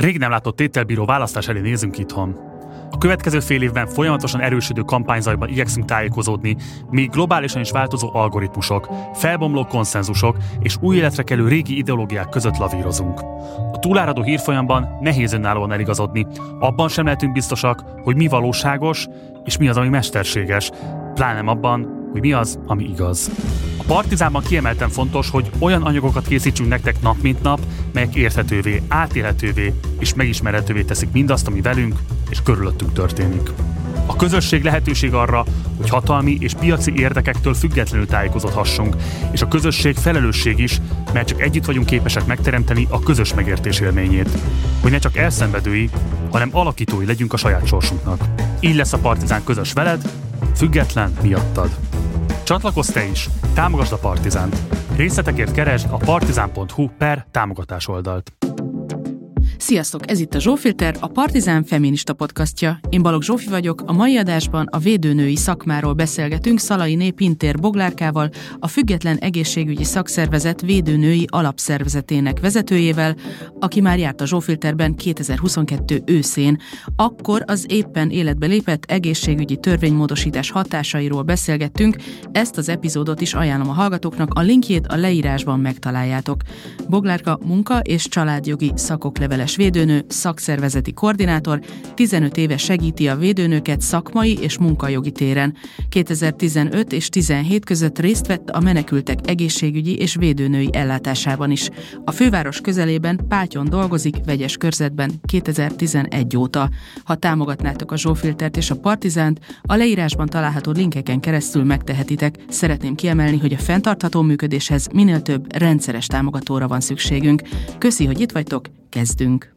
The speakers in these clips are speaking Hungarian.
Rég nem látott tételbíró választás elé nézünk itthon. A következő fél évben folyamatosan erősödő kampányzajban igyekszünk tájékozódni, míg globálisan is változó algoritmusok, felbomló konszenzusok és új életre kelő régi ideológiák között lavírozunk. A túláradó hírfolyamban nehéz önállóan eligazodni, abban sem lehetünk biztosak, hogy mi valóságos és mi az, ami mesterséges, pláne abban, hogy mi az, ami igaz. A Partizánban kiemelten fontos, hogy olyan anyagokat készítsünk nektek nap mint nap, melyek érthetővé, átélhetővé és megismerhetővé teszik mindazt, ami velünk és körülöttünk történik. A közösség lehetőség arra, hogy hatalmi és piaci érdekektől függetlenül tájékozódhassunk, és a közösség felelősség is, mert csak együtt vagyunk képesek megteremteni a közös megértés élményét. Hogy ne csak elszenvedői, hanem alakítói legyünk a saját sorsunknak. Így lesz a Partizán közös veled, független miattad. Csatlakozz te is, támogasd a Partizánt. Részletekért keresd a partizan.hu/támogatás oldalt. Sziasztok, ez itt a Zsófilter, a Partizán feminista podcastja. Én Balogh Zsófi vagyok, a mai adásban a védőnői szakmáról beszélgetünk Szalainé Pintér Boglárkával, a Független Egészségügyi Szakszervezet védőnői alapszervezetének vezetőjével, aki már járt a Zsófilterben 2022 őszén. Akkor az éppen életbe lépett egészségügyi törvénymódosítás hatásairól beszélgettünk, ezt az epizódot is ajánlom a hallgatóknak, a linkjét a leírásban megtaláljátok. Boglárka munka- és családjogi szakokleveles védőnő, szakszervezeti koordinátor, 15 éve segíti a védőnőket szakmai és munkajogi téren. 2015 és 17 között részt vett a menekültek egészségügyi és védőnői ellátásában is. A főváros közelében Pátyon dolgozik vegyes körzetben 2011 óta. Ha támogatnátok a Zsófiltert és a Partizánt, a leírásban található linkeken keresztül megtehetitek. Szeretném kiemelni, hogy a fenntartható működéshez minél több rendszeres támogatóra van szükségünk. Köszi, hogy itt vagytok, kezdünk!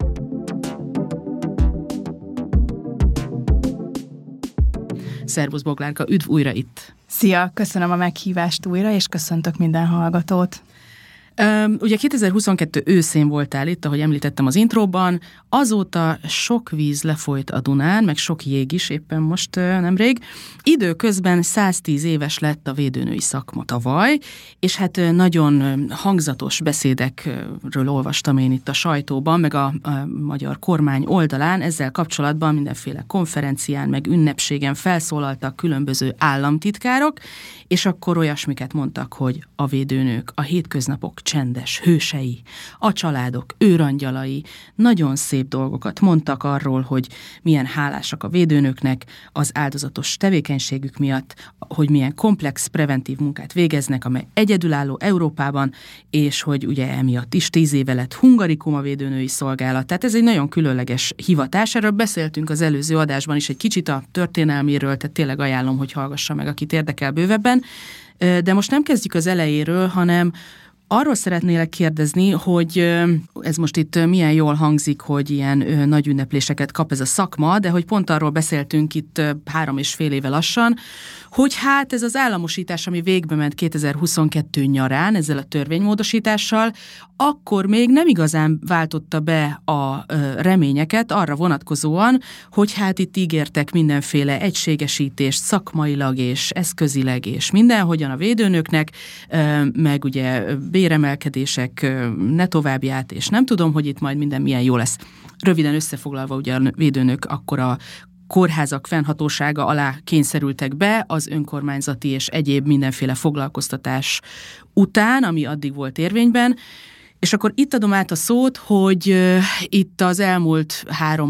Szervusz Boglárka, üdv újra itt! Szia, köszönöm a meghívást újra, és köszöntök minden hallgatót! Ugye 2022 őszén voltál itt, ahogy említettem az intróban, azóta sok víz lefolyt a Dunán, meg sok jég is éppen most nemrég. Időközben 110 éves lett a védőnői szakma tavaly, és hát nagyon hangzatos beszédekről olvastam én itt a sajtóban, meg a magyar kormány oldalán, ezzel kapcsolatban mindenféle konferencián, meg ünnepségen felszólaltak különböző államtitkárok, és akkor olyasmiket mondtak, hogy a védőnők, a hétköznapok csendes hősei, a családok őrangyalai, nagyon szép dolgokat mondtak arról, hogy milyen hálásak a védőnőknek az áldozatos tevékenységük miatt, hogy milyen komplex preventív munkát végeznek, amely egyedülálló Európában, és hogy ugye emiatt is 10 éve lett Hungarikum a védőnői szolgálat. Tehát ez egy nagyon különleges hivatás. Erről beszéltünk az előző adásban is egy kicsit a történelméről, tehát tényleg ajánlom, hogy hallgassa meg, akit érdekel bővebben. De most nem kezdjük az elejéről, hanem arról szeretnélek kérdezni, hogy ez most itt milyen jól hangzik, hogy ilyen nagy ünnepléseket kap ez a szakma, de hogy pont arról beszéltünk itt 3,5 éve lassan, hogy hát ez az államosítás, ami végbe ment 2022 nyarán ezzel a törvénymódosítással, akkor még nem igazán váltotta be a reményeket arra vonatkozóan, hogy hát itt ígértek mindenféle egységesítést szakmailag és eszközileg és mindenhogyan a védőnőknek, meg ugye béremelkedések ne továbbját, és nem tudom, hogy itt majd minden milyen jó lesz. Röviden összefoglalva, ugye a védőnök akkor a kórházak fennhatósága alá kényszerültek be az önkormányzati és egyéb mindenféle foglalkoztatás után, ami addig volt érvényben. És akkor itt adom át a szót, hogy itt az elmúlt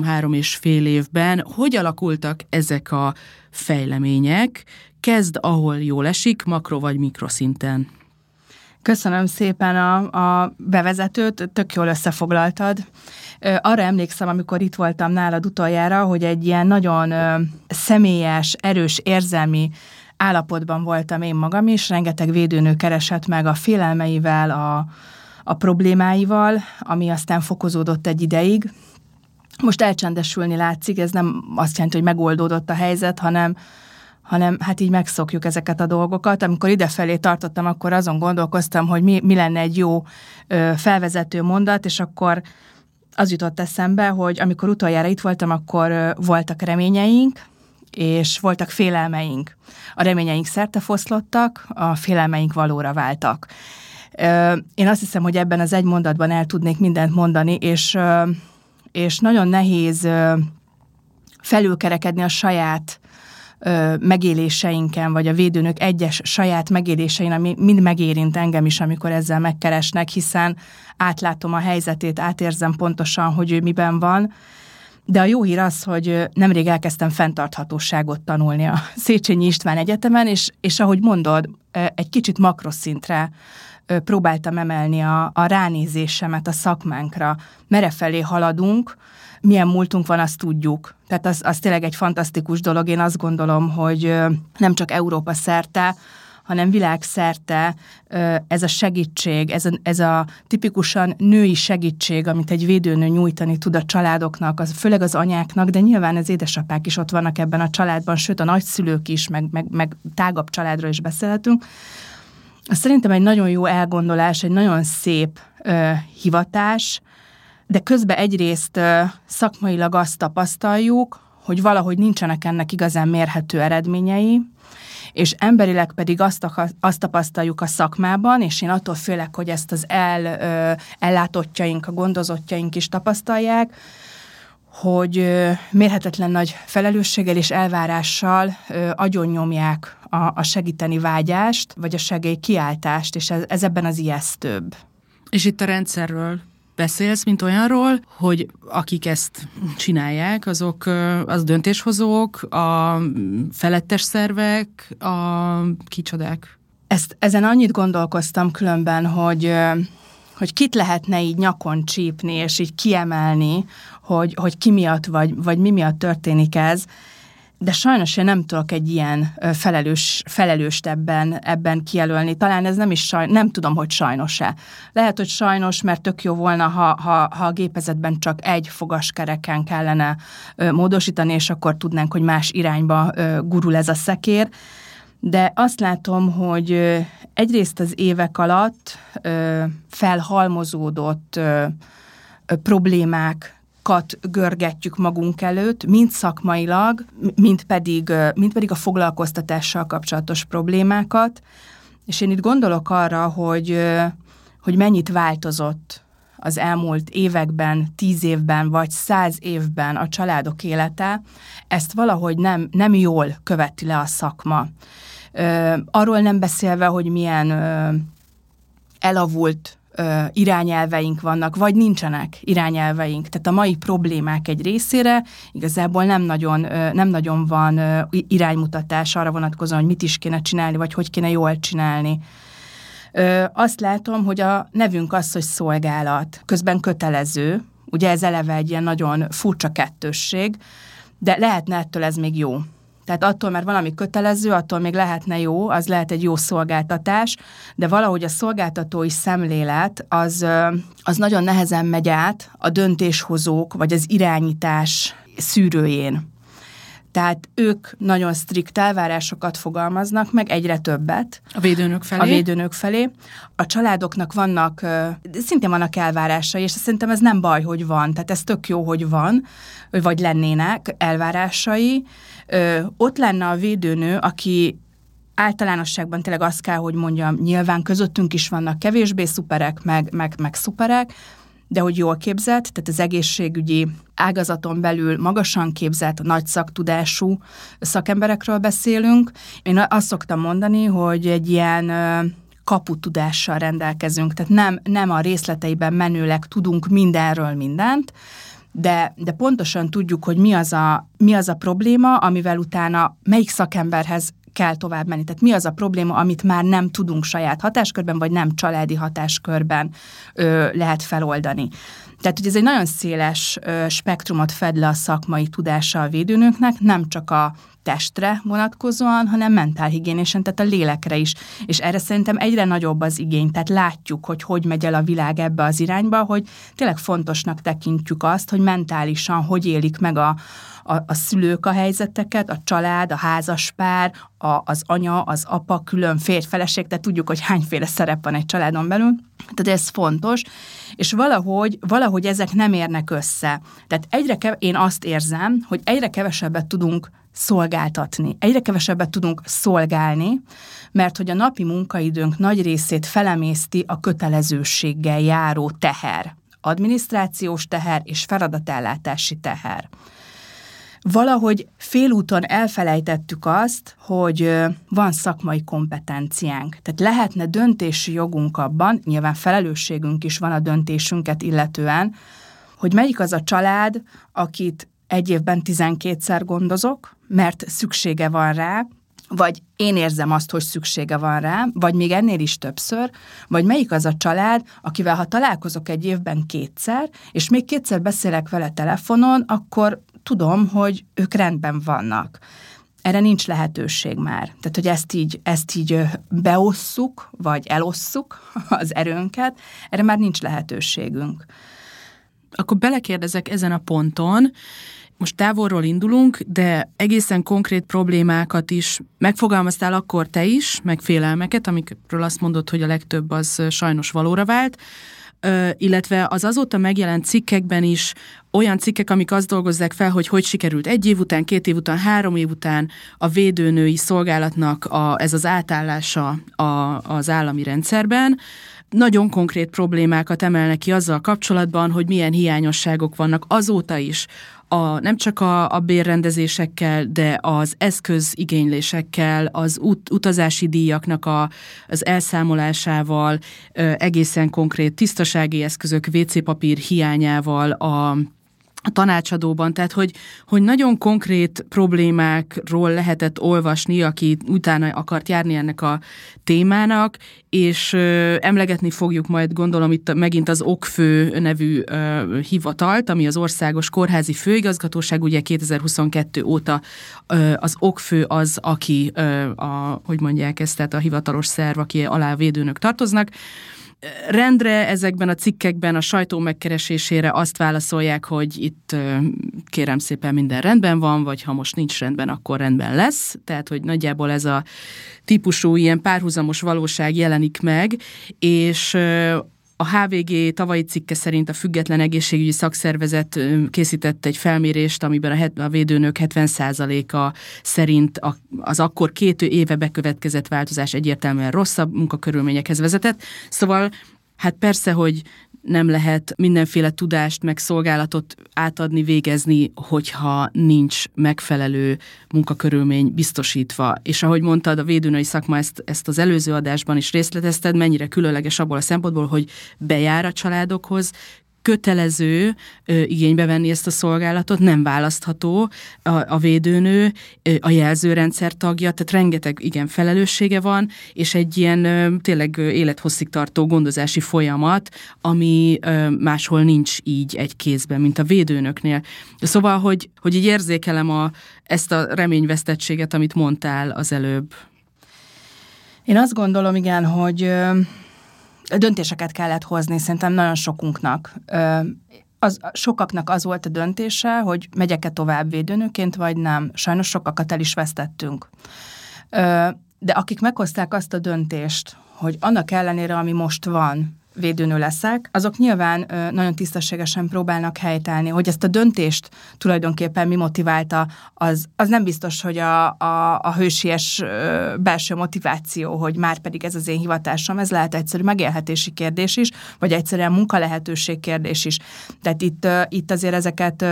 3,5 évben hogy alakultak ezek a fejlemények? Kezd, ahol jól esik, makro vagy mikroszinten. Köszönöm szépen a bevezetőt, tök jól összefoglaltad. Arra emlékszem, amikor itt voltam nálad utoljára, hogy egy ilyen nagyon személyes, erős érzelmi állapotban voltam én magam is, rengeteg védőnő keresett meg a félelmeivel, a problémáival, ami aztán fokozódott egy ideig. Most elcsendesülni látszik, ez nem azt jelenti, hogy megoldódott a helyzet, hanem hát így megszokjuk ezeket a dolgokat. Amikor idefelé tartottam, akkor azon gondolkoztam, hogy mi lenne egy jó felvezető mondat, és akkor az jutott eszembe, hogy amikor utoljára itt voltam, akkor voltak reményeink, és voltak félelmeink. A reményeink szertefoszlottak, a félelmeink valóra váltak. Én azt hiszem, hogy ebben az egy mondatban el tudnék mindent mondani, és és nagyon nehéz felülkerekedni a saját megéléseinken, vagy a védőnök egyes saját megélésein, ami mind megérint engem is, amikor ezzel megkeresnek, hiszen átlátom a helyzetét, átérzem pontosan, hogy ő miben van. De a jó hír az, hogy nemrég elkezdtem fenntarthatóságot tanulni a Széchenyi István Egyetemen, és ahogy mondod, egy kicsit makroszintre próbáltam emelni a ránézésemet a szakmánkra. Merrefelé haladunk, milyen múltunk van, azt tudjuk. Tehát az tényleg egy fantasztikus dolog. Én azt gondolom, hogy nem csak Európa szerte, hanem világszerte ez a segítség, ez a tipikusan női segítség, amit egy védőnő nyújtani tud a családoknak, főleg az anyáknak, de nyilván az édesapák is ott vannak ebben a családban, sőt a nagyszülők is, meg tágabb családról is beszélhetünk. Ez szerintem egy nagyon jó elgondolás, egy nagyon szép hivatás, de közben egyrészt szakmailag azt tapasztaljuk, hogy valahogy nincsenek ennek igazán mérhető eredményei, és emberileg pedig azt tapasztaljuk a szakmában, és én attól félek, hogy ezt az ellátottjaink, a gondozottjaink is tapasztalják, hogy mérhetetlen nagy felelősséggel és elvárással agyonnyomják a segíteni vágyást, vagy a segélykiáltást, és ez ebben az ijesztőbb. És itt a rendszerről beszélsz, mint olyanról, hogy akik ezt csinálják, azok az döntéshozók, a felettes szervek, a kicsodák? Ezen annyit gondolkoztam különben, hogy kit lehetne így nyakon csípni, és így kiemelni, hogy ki miatt vagy mi miatt történik ez, de sajnos én nem tudok egy ilyen felelőst ebben kijelölni. Talán ez nem tudom, hogy sajnos-e. Lehet, hogy sajnos, mert tök jó volna, ha a gépezetben csak egy fogaskereken kellene módosítani, és akkor tudnánk, hogy más irányba gurul ez a szekér. De azt látom, hogy egyrészt az évek alatt felhalmozódott problémákat görgetjük magunk előtt, mind szakmailag, mind pedig a foglalkoztatással kapcsolatos problémákat. És én itt gondolok arra, hogy mennyit változott az elmúlt években, 10 évben, vagy 100 évben a családok élete, ezt valahogy nem jól követi le a szakma. Arról nem beszélve, hogy milyen elavult irányelveink vannak, vagy nincsenek irányelveink. Tehát a mai problémák egy részére igazából nem nagyon van iránymutatás arra vonatkozóan, hogy mit is kéne csinálni, vagy hogy kéne jól csinálni. Azt látom, hogy a nevünk az, hogy szolgálat, közben kötelező, ugye ez eleve egy ilyen nagyon furcsa kettősség, de lehetne ettől ez még jó. Tehát attól, mert valami kötelező, attól még lehetne jó, az lehet egy jó szolgáltatás, de valahogy a szolgáltatói szemlélet az nagyon nehezen megy át a döntéshozók, vagy az irányítás szűrőjén. Tehát ők nagyon strikt elvárásokat fogalmaznak meg, egyre többet. A védőnök felé. A családoknak szintén vannak elvárásai, és szerintem ez nem baj, hogy van. Tehát ez tök jó, hogy van, vagy lennének elvárásai. Ott lenne a védőnő, aki általánosságban tényleg azt kell, hogy mondjam, nyilván közöttünk is vannak kevésbé szuperek, meg szuperek, de hogy jól képzett, tehát az egészségügyi ágazaton belül magasan képzett, nagy szaktudású szakemberekről beszélünk. Én azt szoktam mondani, hogy egy ilyen kaputudással rendelkezünk, tehát nem a részleteiben menőleg tudunk mindenről mindent, de pontosan tudjuk, hogy mi az a probléma, amivel utána melyik szakemberhez kell tovább menni. Tehát mi az a probléma, amit már nem tudunk saját hatáskörben, vagy nem családi hatáskörben lehet feloldani. Tehát, hogy ez egy nagyon széles spektrumot fed le a szakmai tudása a védőnőknek, nem csak a testre vonatkozóan, hanem mentálhigiénésen, tehát a lélekre is. És erre szerintem egyre nagyobb az igény, tehát látjuk, hogy megy el a világ ebbe az irányba, hogy tényleg fontosnak tekintjük azt, hogy mentálisan hogy élik meg a szülők a helyzeteket, a család, a házaspár, az anya, az apa, külön férj, feleség, tehát tudjuk, hogy hányféle szerep van egy családon belül. Tehát ez fontos, és valahogy ezek nem érnek össze. Tehát én azt érzem, hogy egyre kevesebbet tudunk szolgáltatni, egyre kevesebbet tudunk szolgálni, mert hogy a napi munkaidőnk nagy részét felemészti a kötelezőséggel járó teher. adminisztrációs teher és feladatellátási teher. Valahogy félúton elfelejtettük azt, hogy van szakmai kompetenciánk. Tehát lehetne döntési jogunk abban, nyilván felelősségünk is van a döntésünket illetően, hogy melyik az a család, akit egy évben 12-szer gondozok, mert szüksége van rá, vagy én érzem azt, hogy szüksége van rá, vagy még ennél is többször, vagy melyik az a család, akivel ha találkozok egy évben 2-szer, és még 2-szer beszélek vele telefonon, akkor tudom, hogy ők rendben vannak. Erre nincs lehetőség már. Tehát, hogy ezt így beosszuk, vagy elosszuk az erőnket, erre már nincs lehetőségünk. Akkor belekérdezek ezen a ponton, most távolról indulunk, de egészen konkrét problémákat is megfogalmaztál akkor te is, meg félelmeket, amikről azt mondod, hogy a legtöbb az sajnos valóra vált, illetve az azóta megjelent cikkekben is olyan cikkek, amik azt dolgozzák fel, hogy sikerült 1 év után, 2 év után, 3 év után a védőnői szolgálatnak ez az átállása az állami rendszerben. Nagyon konkrét problémákat emelnek ki azzal kapcsolatban, hogy milyen hiányosságok vannak azóta is, nem csak a bérrendezésekkel, de az eszközigénylésekkel, az utazási díjaknak az elszámolásával, egészen konkrét tisztasági eszközök, WC-papír hiányával, a tanácsadóban, tehát hogy nagyon konkrét problémákról lehetett olvasni, aki utána akart járni ennek a témának, és emlegetni fogjuk majd, gondolom, itt megint az OKFÖ nevű hivatalt, ami az Országos Kórházi Főigazgatóság, ugye 2022 óta az OKFÖ az, aki, hogy mondják ezt, tehát a hivatalos szerv, aki alá a védőnök tartoznak. Rendre ezekben a cikkekben a sajtó megkeresésére azt válaszolják, hogy itt kérem szépen minden rendben van, vagy ha most nincs rendben, akkor rendben lesz. Tehát, hogy nagyjából ez a típusú ilyen párhuzamos valóság jelenik meg, és a HVG tavalyi cikke szerint a Független Egészségügyi Szakszervezet készített egy felmérést, amiben a védőnök 70%-a szerint az akkor 2 éve bekövetkezett változás egyértelműen rosszabb munkakörülményekhez vezetett. Szóval hát persze, hogy nem lehet mindenféle tudást, meg szolgálatot átadni, végezni, hogyha nincs megfelelő munkakörülmény biztosítva. És ahogy mondtad, a védőnői szakma ezt az előző adásban is részletezted, mennyire különleges abból a szempontból, hogy bejár a családokhoz, kötelező igénybe venni ezt a szolgálatot, nem választható a védőnő, a jelzőrendszer tagja, tehát rengeteg felelőssége van, és egy ilyen tényleg élethosszig tartó gondozási folyamat, ami máshol nincs így egy kézben, mint a védőnöknél. Szóval, hogy így érzékelem ezt a reményvesztettséget, amit mondtál az előbb. Én azt gondolom, igen, hogy döntéseket kellett hozni, szerintem nagyon sokunknak. Sokaknak az volt a döntése, hogy megyek-e tovább védőnőként, vagy nem. Sajnos sokakat el is vesztettünk. De akik meghozták azt a döntést, hogy annak ellenére, ami most van, védőnő leszek, azok nyilván nagyon tisztességesen próbálnak helytállni. Hogy ezt a döntést tulajdonképpen mi motiválta, az nem biztos, hogy a hősies belső motiváció, hogy már pedig ez az én hivatásom, ez lehet egyszerű megélhetési kérdés is, vagy egyszerűen munkalehetőség kérdés is. Tehát itt azért ezeket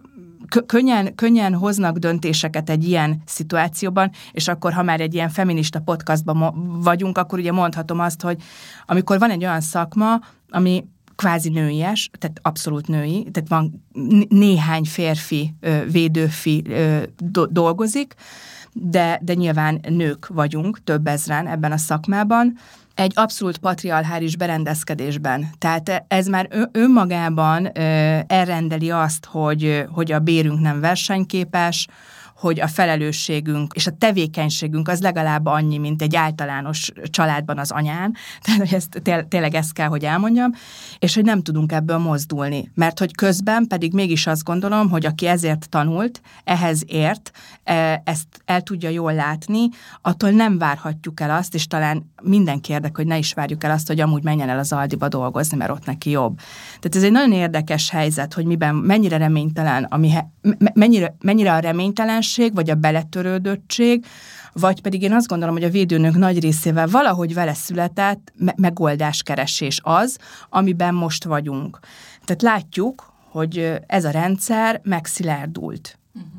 könnyen hoznak döntéseket egy ilyen szituációban, és akkor, ha már egy ilyen feminista podcastban vagyunk, akkor ugye mondhatom azt, hogy amikor van egy olyan szakma, ami kvázi nőies, tehát abszolút női, tehát van néhány férfi, védőfi dolgozik, de nyilván nők vagyunk, több ezren ebben a szakmában, egy abszolút patriarchális berendezkedésben. Tehát ez már önmagában elrendeli azt, hogy a bérünk nem versenyképes, hogy a felelősségünk és a tevékenységünk az legalább annyi, mint egy általános családban az anyán, tehát hogy tényleg ezt kell, hogy elmondjam, és hogy nem tudunk ebből mozdulni, mert hogy közben pedig mégis azt gondolom, hogy aki ezért tanult, ehhez ért, ezt el tudja jól látni, attól nem várhatjuk el azt, és talán mindenki érdek, hogy ne is várjuk el azt, hogy amúgy menjen el az Aldiba dolgozni, mert ott neki jobb. Tehát ez egy nagyon érdekes helyzet, hogy mennyire reménytelen, mennyire a reménytelenség, vagy a beletörődöttség, vagy pedig én azt gondolom, hogy a védőnök nagy részével valahogy vele született megoldáskeresés az, amiben most vagyunk. Tehát látjuk, hogy ez a rendszer megszilárdult.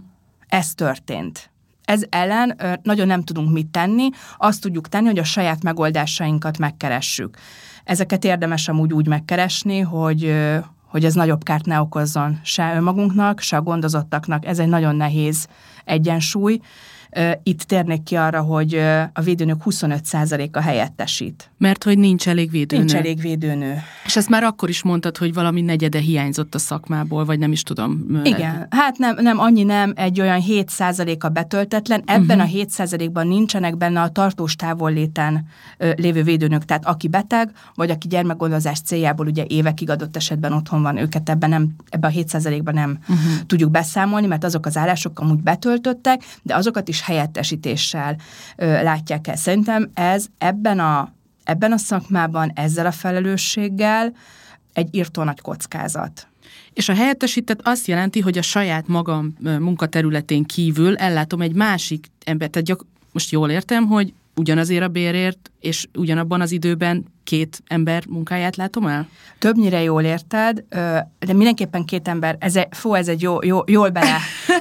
Ez történt. Ez ellen nagyon nem tudunk mit tenni, azt tudjuk tenni, hogy a saját megoldásainkat megkeressük. Ezeket érdemes amúgy úgy megkeresni, hogy ez nagyobb kárt ne okozzon se önmagunknak, se a gondozottaknak. Ez egy nagyon nehéz egyensúly. Itt térnék ki arra, hogy a védőnők 25%-a helyettesít. Mert hogy nincs elég védőnő. Nincs elég védőnő. És ezt már akkor is mondtad, hogy valami negyede hiányzott a szakmából, vagy nem is tudom. Igen, hát nem, annyi nem, egy olyan 7%-a betöltetlen. Ebben a 7%-ban nincsenek benne a tartós távolléten lévő védőnök, tehát aki beteg, vagy aki gyermekgondozás céljából ugye évekig adott esetben otthon van, őket ebben a 7%-ban nem tudjuk beszámolni, mert azok az állások amúgy betöltöttek, de azokat is helyettesítéssel látják el. Szerintem ez ebben a szakmában, ezzel a felelősséggel egy írtó nagy kockázat. És a helyettesített azt jelenti, hogy a saját magam munkaterületén kívül ellátom egy másik embert. Tehát most jól értem, hogy ugyanazért a bérért, és ugyanabban az időben 2 ember munkáját látom el? Többnyire jól érted, de mindenképpen 2 ember, ez egy jól bele.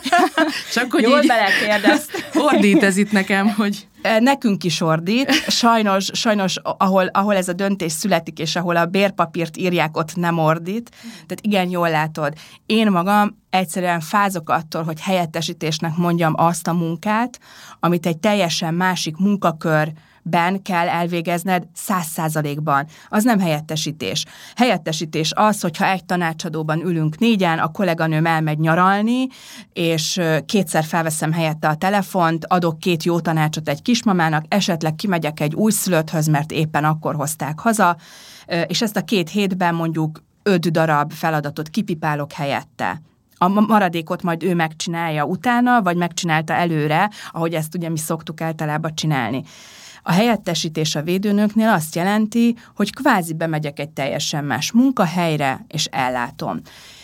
Csak hogy jól belekérdezt. Ordít ez itt nekem, hogy... Nekünk is ordít. Sajnos ahol ez a döntés születik, és ahol a bérpapírt írják, ott nem ordít. Tehát igen, jól látod. Én magam egyszerűen fázok attól, hogy helyettesítésnek mondjam azt a munkát, amit egy teljesen másik munkakörben kell elvégezned 100%-ban. Az nem helyettesítés. Helyettesítés az, hogyha egy tanácsadóban ülünk 4-en, a kolléganőm elmegy nyaralni, és 2-szer felveszem helyette a telefont, adok 2 jó tanácsot egy kismamának, esetleg kimegyek egy újszülötthöz, mert éppen akkor hozták haza, és ezt a 2 hétben mondjuk 5 darab feladatot kipipálok helyette. A maradékot majd ő megcsinálja utána, vagy megcsinálta előre, ahogy ezt ugye mi szoktuk általában csinálni. A helyettesítés a védőnőknél azt jelenti, hogy kvázi bemegyek egy teljesen más munkahelyre, és ellátom.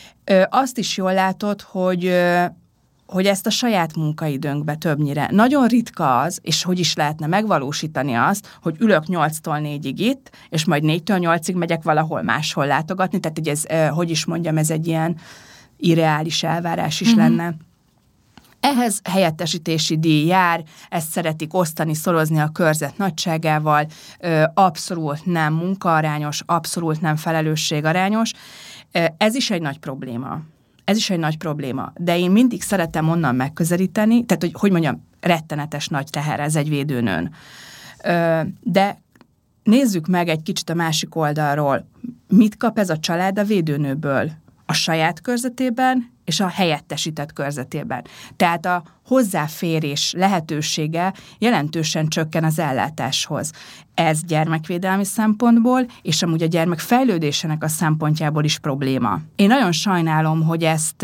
Azt is jól látod, hogy ezt a saját munkaidőnkbe többnyire. Nagyon ritka az, és hogy is lehetne megvalósítani azt, hogy ülök 8-tól 4-ig itt, és majd 4-től 8-ig megyek valahol máshol látogatni, tehát hogy ez, hogy is mondjam, ez egy ilyen irreális elvárás is lenne. Ehhez helyettesítési díj jár, ezt szeretik osztani, szorozni a körzet nagyságával, abszolút nem munkaarányos, abszolút nem felelősségarányos. Ez is egy nagy probléma. De én mindig szeretem onnan megközelíteni, tehát hogy mondjam, rettenetes nagy teher ez egy védőnőn. De nézzük meg egy kicsit a másik oldalról. Mit kap ez a család a védőnőből? A saját körzetében és a helyettesített körzetében. Tehát a hozzáférés lehetősége jelentősen csökken az ellátáshoz. Ez gyermekvédelmi szempontból, és amúgy a gyermek fejlődésének a szempontjából is probléma. Én nagyon sajnálom, hogy ezt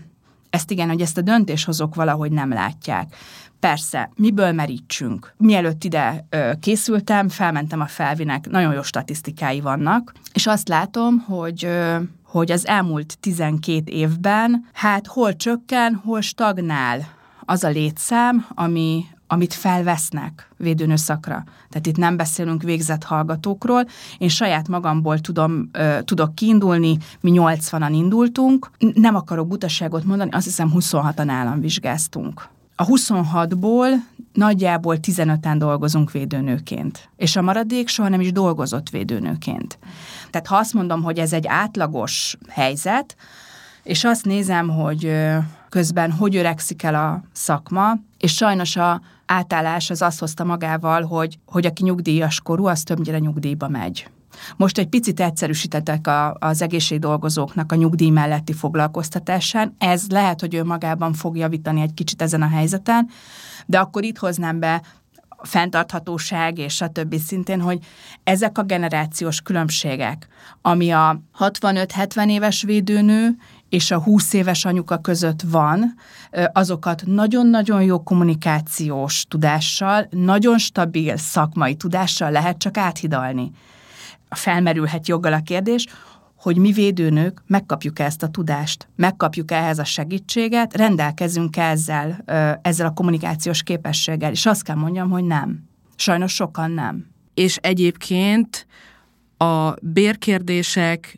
a döntéshozók valahogy nem látják. Persze, miből merítsünk? Mielőtt ide készültem, felmentem a Felvinek, nagyon jó statisztikái vannak, és azt látom, hogy az elmúlt 12 évben, hát hol csökken, hol stagnál az a létszám, amit felvesznek védőnőszakra. Tehát itt nem beszélünk végzett hallgatókról. Én saját magamból tudok kiindulni, mi 80-an indultunk. Nem akarok butaságot mondani, azt hiszem 26-an államvizsgáztunk. A 26-ból nagyjából 15-en dolgozunk védőnőként, és a maradék soha nem is dolgozott védőnőként. Tehát ha azt mondom, hogy ez egy átlagos helyzet, és azt nézem, hogy közben hogy öregszik el a szakma, és sajnos a átállás az azt hozta magával, hogy aki nyugdíjas korú, az többnyire nyugdíjba megy. Most egy picit egyszerűsítettek az egészségdolgozóknak a nyugdíj melletti foglalkoztatásán. Ez lehet, hogy ő magában fog javítani egy kicsit ezen a helyzeten, de akkor itt hoznám be a fenntarthatóság és a többi szintén, hogy ezek a generációs különbségek, ami a 65-70 éves védőnő és a 20 éves anyuka között van, azokat nagyon-nagyon jó kommunikációs tudással, nagyon stabil szakmai tudással lehet csak áthidalni. Felmerülhet joggal a kérdés, hogy mi védőnők megkapjuk ezt a tudást, megkapjuk ehhez a segítséget, rendelkezünk ezzel a kommunikációs képességgel, és azt kell mondjam, hogy nem. Sajnos sokan nem. És egyébként a bérkérdések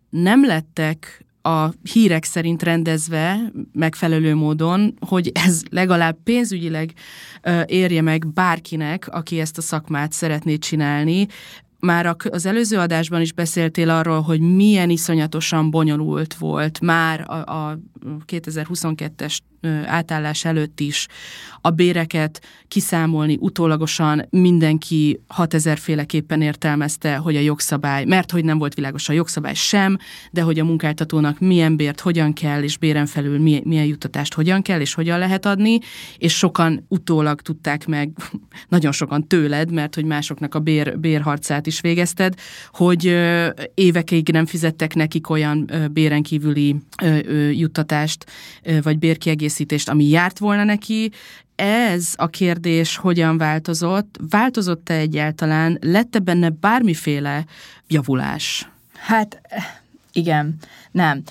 nem lettek a hírek szerint rendezve megfelelő módon, hogy ez legalább pénzügyileg érje meg bárkinek, aki ezt a szakmát szeretné csinálni. Már az előző adásban is beszéltél arról, hogy milyen iszonyatosan bonyolult volt már a 2022-es átállás előtt is a béreket kiszámolni utólagosan. Mindenki 6000 féleképpen értelmezte, hogy a jogszabály, mert hogy nem volt világos a jogszabály sem, de hogy a munkáltatónak milyen bért hogyan kell, és béren felül milyen juttatást hogyan kell, és hogyan lehet adni, és sokan utólag tudták meg, nagyon sokan tőled, mert hogy másoknak a bérharcát is végezted, hogy évekig nem fizettek nekik olyan béren kívüli juttatást, vagy bérkiegészítést, ami járt volna neki. Ez a kérdés hogyan változott? Változott-e egyáltalán? Lett-e benne bármiféle javulás? Hát igen, nem.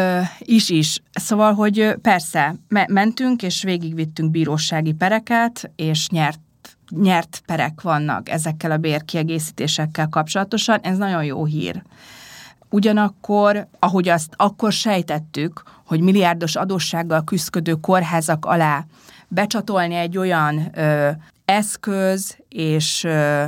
Is. Szóval, hogy persze, mentünk, és végigvittünk bírósági pereket, és nyert perek vannak ezekkel a bérkiegészítésekkel kapcsolatosan. Ez nagyon jó hír. Ugyanakkor, ahogy azt akkor sejtettük, hogy milliárdos adóssággal küszködő kórházak alá becsatolni egy olyan eszköz és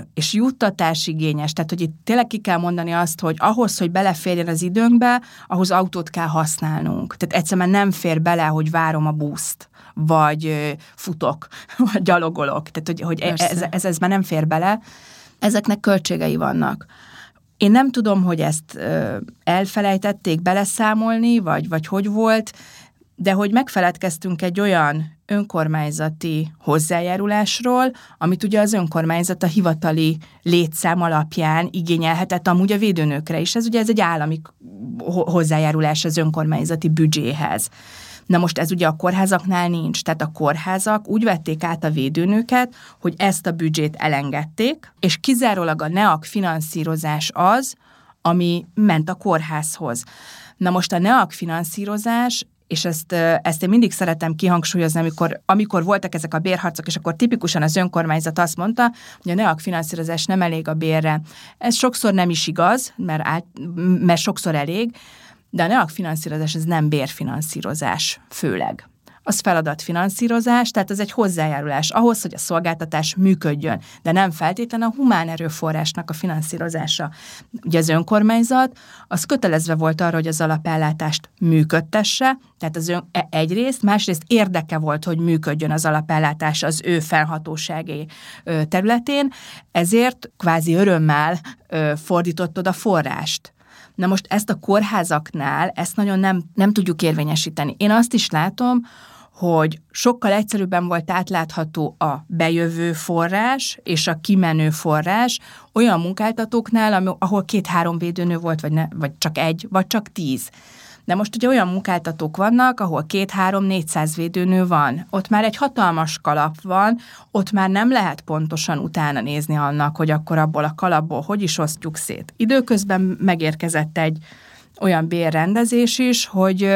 juttatásigényes, tehát hogy itt tényleg ki kell mondani azt, hogy ahhoz, hogy beleférjen az időnkbe, ahhoz autót kell használnunk. Tehát egyszerűen nem fér bele, hogy várom a buszt, vagy futok, vagy gyalogolok. Tehát, hogy ez már nem fér bele. Ezeknek költségei vannak. Én nem tudom, hogy ezt elfelejtették beleszámolni, vagy hogy volt, de hogy megfeledkeztünk egy olyan önkormányzati hozzájárulásról, amit ugye az önkormányzat a hivatali létszám alapján igényelhetett amúgy a védőnőkre is. Ez egy állami hozzájárulás az önkormányzati büdzséhez. Na most ez ugye a kórházaknál nincs, tehát a kórházak úgy vették át a védőnőket, hogy ezt a büdzsét elengedték, és kizárólag a NEAK finanszírozás az, ami ment a kórházhoz. Na most a NEAK finanszírozás, és ezt én mindig szeretem kihangsúlyozni, amikor voltak ezek a bérharcok, és akkor tipikusan az önkormányzat azt mondta, hogy a NEAK finanszírozás nem elég a bérre. Ez sokszor nem is igaz, mert sokszor elég, de a NEAK finanszírozás ez nem bérfinanszírozás főleg. Az feladatfinanszírozás, tehát ez egy hozzájárulás ahhoz, hogy a szolgáltatás működjön, de nem feltétlenül a humán erőforrásnak a finanszírozása. Ugye az önkormányzat, az kötelezve volt arra, hogy az alapellátást működtesse, tehát egyrészt, másrészt érdeke volt, hogy működjön az alapellátás az ő felhatósági területén, ezért kvázi örömmel fordítottad a forrást. Na most ezt a kórházaknál, ezt nagyon nem tudjuk érvényesíteni. Én azt is látom, hogy sokkal egyszerűbben volt átlátható a bejövő forrás és a kimenő forrás olyan munkáltatóknál, ahol 2-3 védőnő volt, vagy csak 1, vagy csak 10. De most ugye olyan munkáltatók vannak, ahol 200-400 védőnő van. Ott már egy hatalmas kalap van, ott már nem lehet pontosan utána nézni annak, hogy akkor abból a kalapból hogy is osztjuk szét. Időközben megérkezett egy olyan bérrendezés is, hogy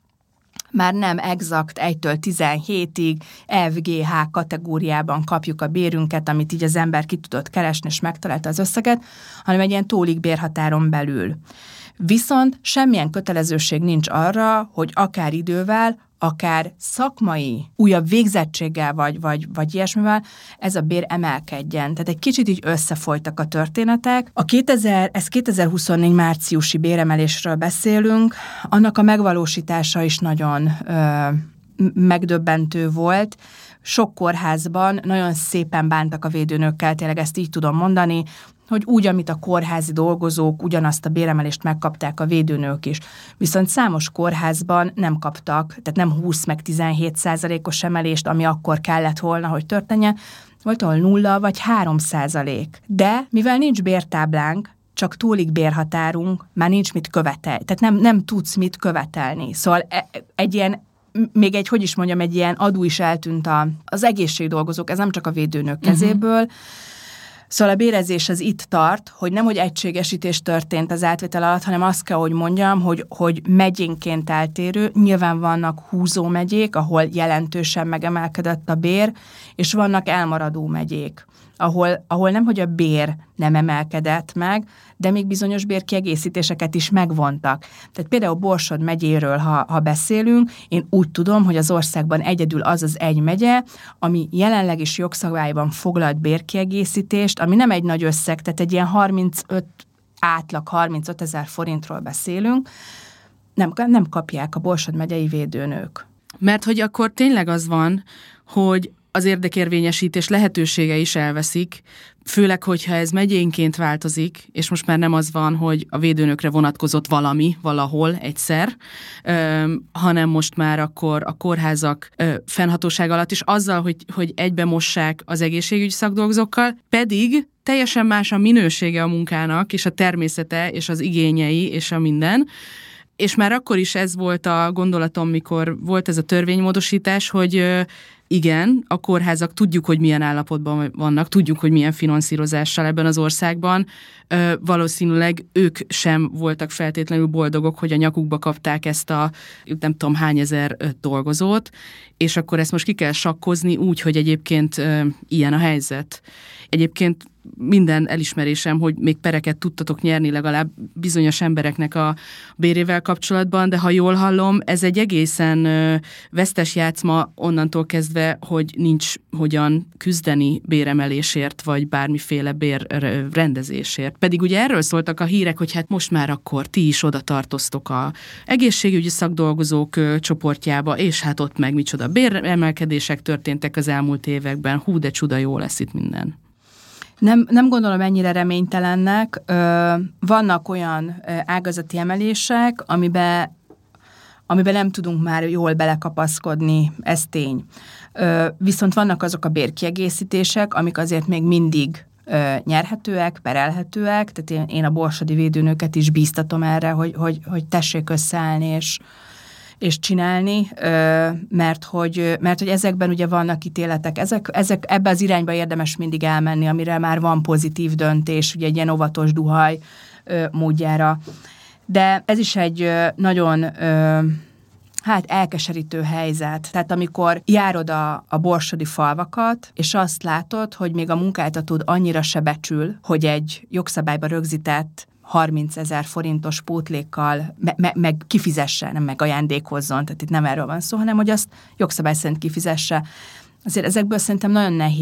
már nem exakt 1-től 17-ig FGH kategóriában kapjuk a bérünket, amit így az ember ki tudott keresni, és megtalálta az összeget, hanem egy ilyen tólik bérhatáron belül. Viszont semmilyen kötelezőség nincs arra, hogy akár idővel, akár szakmai, újabb végzettséggel, vagy ilyesmivel ez a bér emelkedjen. Tehát egy kicsit így összefolytak a történetek. Ez 2024 márciusi béremelésről beszélünk, annak a megvalósítása is nagyon megdöbbentő volt. Sok kórházban nagyon szépen bántak a védőnökkel, tényleg ezt így tudom mondani, hogy úgy, amit a kórházi dolgozók, ugyanazt a béremelést megkapták a védőnők is. Viszont számos kórházban nem kaptak, tehát nem 20 meg 17%-os emelést, ami akkor kellett volna, hogy történjen, volt ahol 0 vagy 3%. De mivel nincs bértáblánk, csak tólik bérhatárunk, már nincs mit követelni. Tehát nem tudsz mit követelni. Szóval egy ilyen egy ilyen adó is eltűnt az egészségdolgozók, ez nem csak a védőnők kezéből. Szóval a bérezés az itt tart, hogy nem, hogy egységesítés történt az átvétel alatt, hanem azt kell, hogy mondjam, hogy megyénként eltérő. Nyilván vannak húzó megyék, ahol jelentősen megemelkedett a bér, és vannak elmaradó megyék, ahol nem, hogy a bér nem emelkedett meg, de még bizonyos bérkiegészítéseket is megvontak. Tehát például Borsod megyéről, ha beszélünk, én úgy tudom, hogy az országban egyedül az egy megye, ami jelenleg is jogszabályban foglalt bérkiegészítést, ami nem egy nagy összeg, tehát egy ilyen 35 000 forintról beszélünk, nem kapják a Borsod megyei védőnők. Mert hogy akkor tényleg az van, hogy az érdekérvényesítés lehetősége is elveszik, főleg, hogyha ez megyénként változik, és most már nem az van, hogy a védőnökre vonatkozott valami valahol egyszer, hanem most már akkor a kórházak fennhatóság alatt is azzal, hogy egybe mossák az egészségügyi szakdolgozókkal, pedig teljesen más a minősége a munkának, és a természete, és az igényei, és a minden. És már akkor is ez volt a gondolatom, mikor volt ez a törvénymódosítás, hogy igen, a kórházak tudjuk, hogy milyen állapotban vannak, tudjuk, hogy milyen finanszírozással ebben az országban. Valószínűleg ők sem voltak feltétlenül boldogok, hogy a nyakukba kapták ezt a nem tudom hány ezer dolgozót, és akkor ezt most ki kell sakkozni úgy, hogy egyébként ilyen a helyzet. Egyébként minden elismerésem, hogy még pereket tudtatok nyerni legalább bizonyos embereknek a bérével kapcsolatban, de ha jól hallom, ez egy egészen vesztes játszma onnantól kezdve, hogy nincs hogyan küzdeni béremelésért, vagy bármiféle bérrendezésért. Pedig ugye erről szóltak a hírek, hogy hát most már akkor ti is oda tartoztok a egészségügyi szakdolgozók csoportjába, és hát ott meg micsoda béremelkedések történtek az elmúlt években. Hú, de csuda, jó lesz itt minden. Nem gondolom ennyire reménytelennek. Vannak olyan ágazati emelések, amiben nem tudunk már jól belekapaszkodni, ez tény. Viszont vannak azok a bérkiegészítések, amik azért még mindig nyerhetőek, perelhetőek, tehát én a borsodi védőnöket is bíztatom erre, hogy tessék összeállni és csinálni, mert hogy ezekben ugye vannak ítéletek. Ezek ebbe az irányba érdemes mindig elmenni, amire már van pozitív döntés, ugye egy ilyen óvatos duhaj módjára. De ez is egy nagyon elkeserítő helyzet. Tehát amikor járod a borsodi falvakat, és azt látod, hogy még a munkáltatód annyira se becsül, hogy egy jogszabályba rögzített 30 000 forintos pótlékkal meg kifizesse, nem meg ajándékozzon, tehát itt nem erről van szó, hanem hogy azt jogszabály szerint kifizesse. Azért ezekből szerintem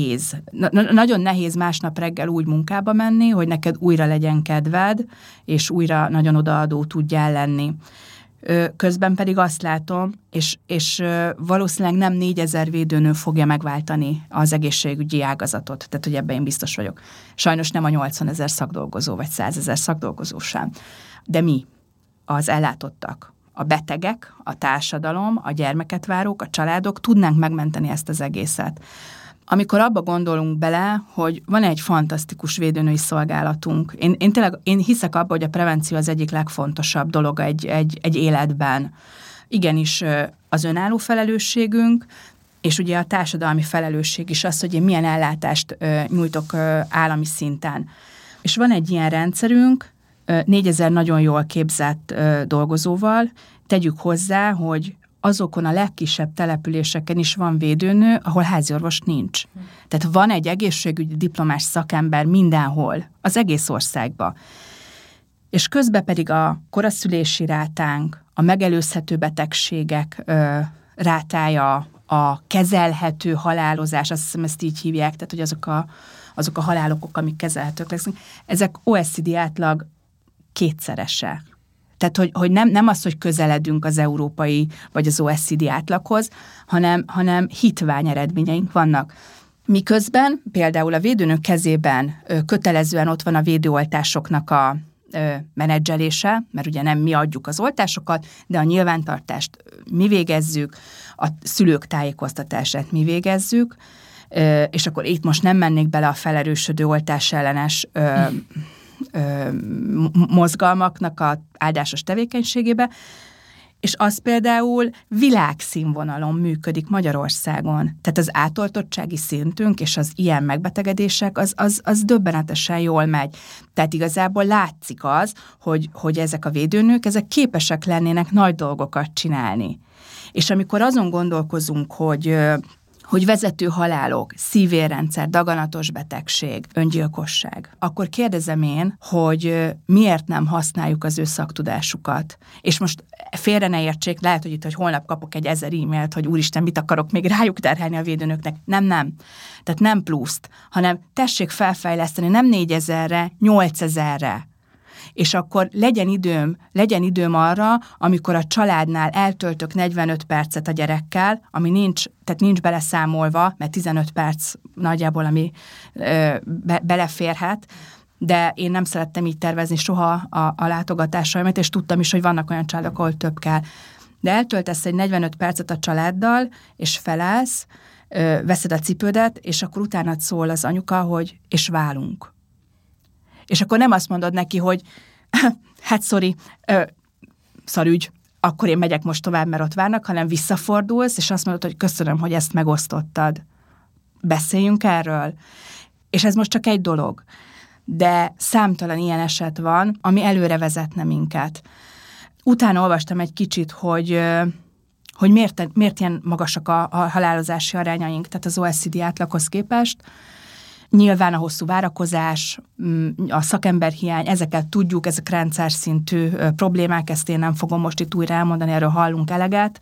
nagyon nehéz másnap reggel úgy munkába menni, hogy neked újra legyen kedved, és újra nagyon odaadó tudjál lenni. Közben pedig azt látom, és valószínűleg nem 4000 védőnő fogja megváltani az egészségügyi ágazatot, tehát hogy ebben én biztos vagyok. Sajnos nem a 80 000 szakdolgozó, vagy 100 000 szakdolgozó sem. De mi, az ellátottak, a betegek, a társadalom, a gyermeket várók, a családok tudnánk megmenteni ezt az egészet. Amikor abba gondolunk bele, hogy van egy fantasztikus védőnői szolgálatunk, én hiszek abba, hogy a prevenció az egyik legfontosabb dolog egy életben. Igenis az önálló felelősségünk, és ugye a társadalmi felelősség is az, hogy én milyen ellátást nyújtok állami szinten. És van egy ilyen rendszerünk, 4000 nagyon jól képzett dolgozóval, tegyük hozzá, hogy azokon a legkisebb településeken is van védőnő, ahol háziorvos nincs. Tehát van egy egészségügyi diplomás szakember mindenhol, az egész országban. És közben pedig a koraszülési rátánk, a megelőzhető betegségek rátája, a kezelhető halálozás, azt hiszem ezt így hívják, tehát hogy azok a halálokok, amik kezelhetők lesznek, ezek OECD átlag 2-szerese. Tehát, hogy nem az, hogy közeledünk az európai vagy az OECD átlaghoz, hanem hitvány eredményeink vannak. Miközben például a védőnök kezében kötelezően ott van a védőoltásoknak a menedzselése, mert ugye nem mi adjuk az oltásokat, de a nyilvántartást mi végezzük, a szülők tájékoztatását mi végezzük, és akkor itt most nem mennék bele a felerősödő oltás ellenes mozgalmaknak a áldásos tevékenységébe, és az például világszínvonalon működik Magyarországon. Tehát az átoltottsági szintünk és az ilyen megbetegedések, az döbbenetesen jól megy. Tehát igazából látszik az, hogy ezek a védőnők, ezek képesek lennének nagy dolgokat csinálni. És amikor azon gondolkozunk, hogy hogy vezető halálok, szívérrendszer, daganatos betegség, öngyilkosság, akkor kérdezem én, hogy miért nem használjuk az ő szaktudásukat. És most félre ne értsék, lehet, hogy itt, hogy holnap kapok egy 1000 e-mailt, hogy úristen, mit akarok még rájuk terhelni a védőnöknek. Nem. Tehát nem pluszt, hanem tessék felfejleszteni nem 4000-re, 8000-re. És akkor legyen időm arra, amikor a családnál eltöltök 45 percet a gyerekkel, ami nincs beleszámolva, mert 15 perc nagyjából, ami beleférhet, de én nem szerettem így tervezni soha a látogatásaimat, és tudtam is, hogy vannak olyan családok, ahol több kell. De eltöltesz egy 45 percet a családdal, és felállsz, veszed a cipődet, és akkor utána szól az anyuka, hogy és válunk. És akkor nem azt mondod neki, hogy hát szarügy, akkor én megyek most tovább, mert ott várnak, hanem visszafordulsz, és azt mondod, hogy köszönöm, hogy ezt megosztottad. Beszéljünk erről. És ez most csak egy dolog. De számtalan ilyen eset van, ami előre vezetne minket. Utána olvastam egy kicsit, hogy miért ilyen magasak a halálozási arányaink, tehát az OECD átlaghoz képest. Nyilván a hosszú várakozás, a szakemberhiány, ezeket tudjuk, ezek rendszer szintű problémák, ezt én nem fogom most itt újra elmondani, erről hallunk eleget.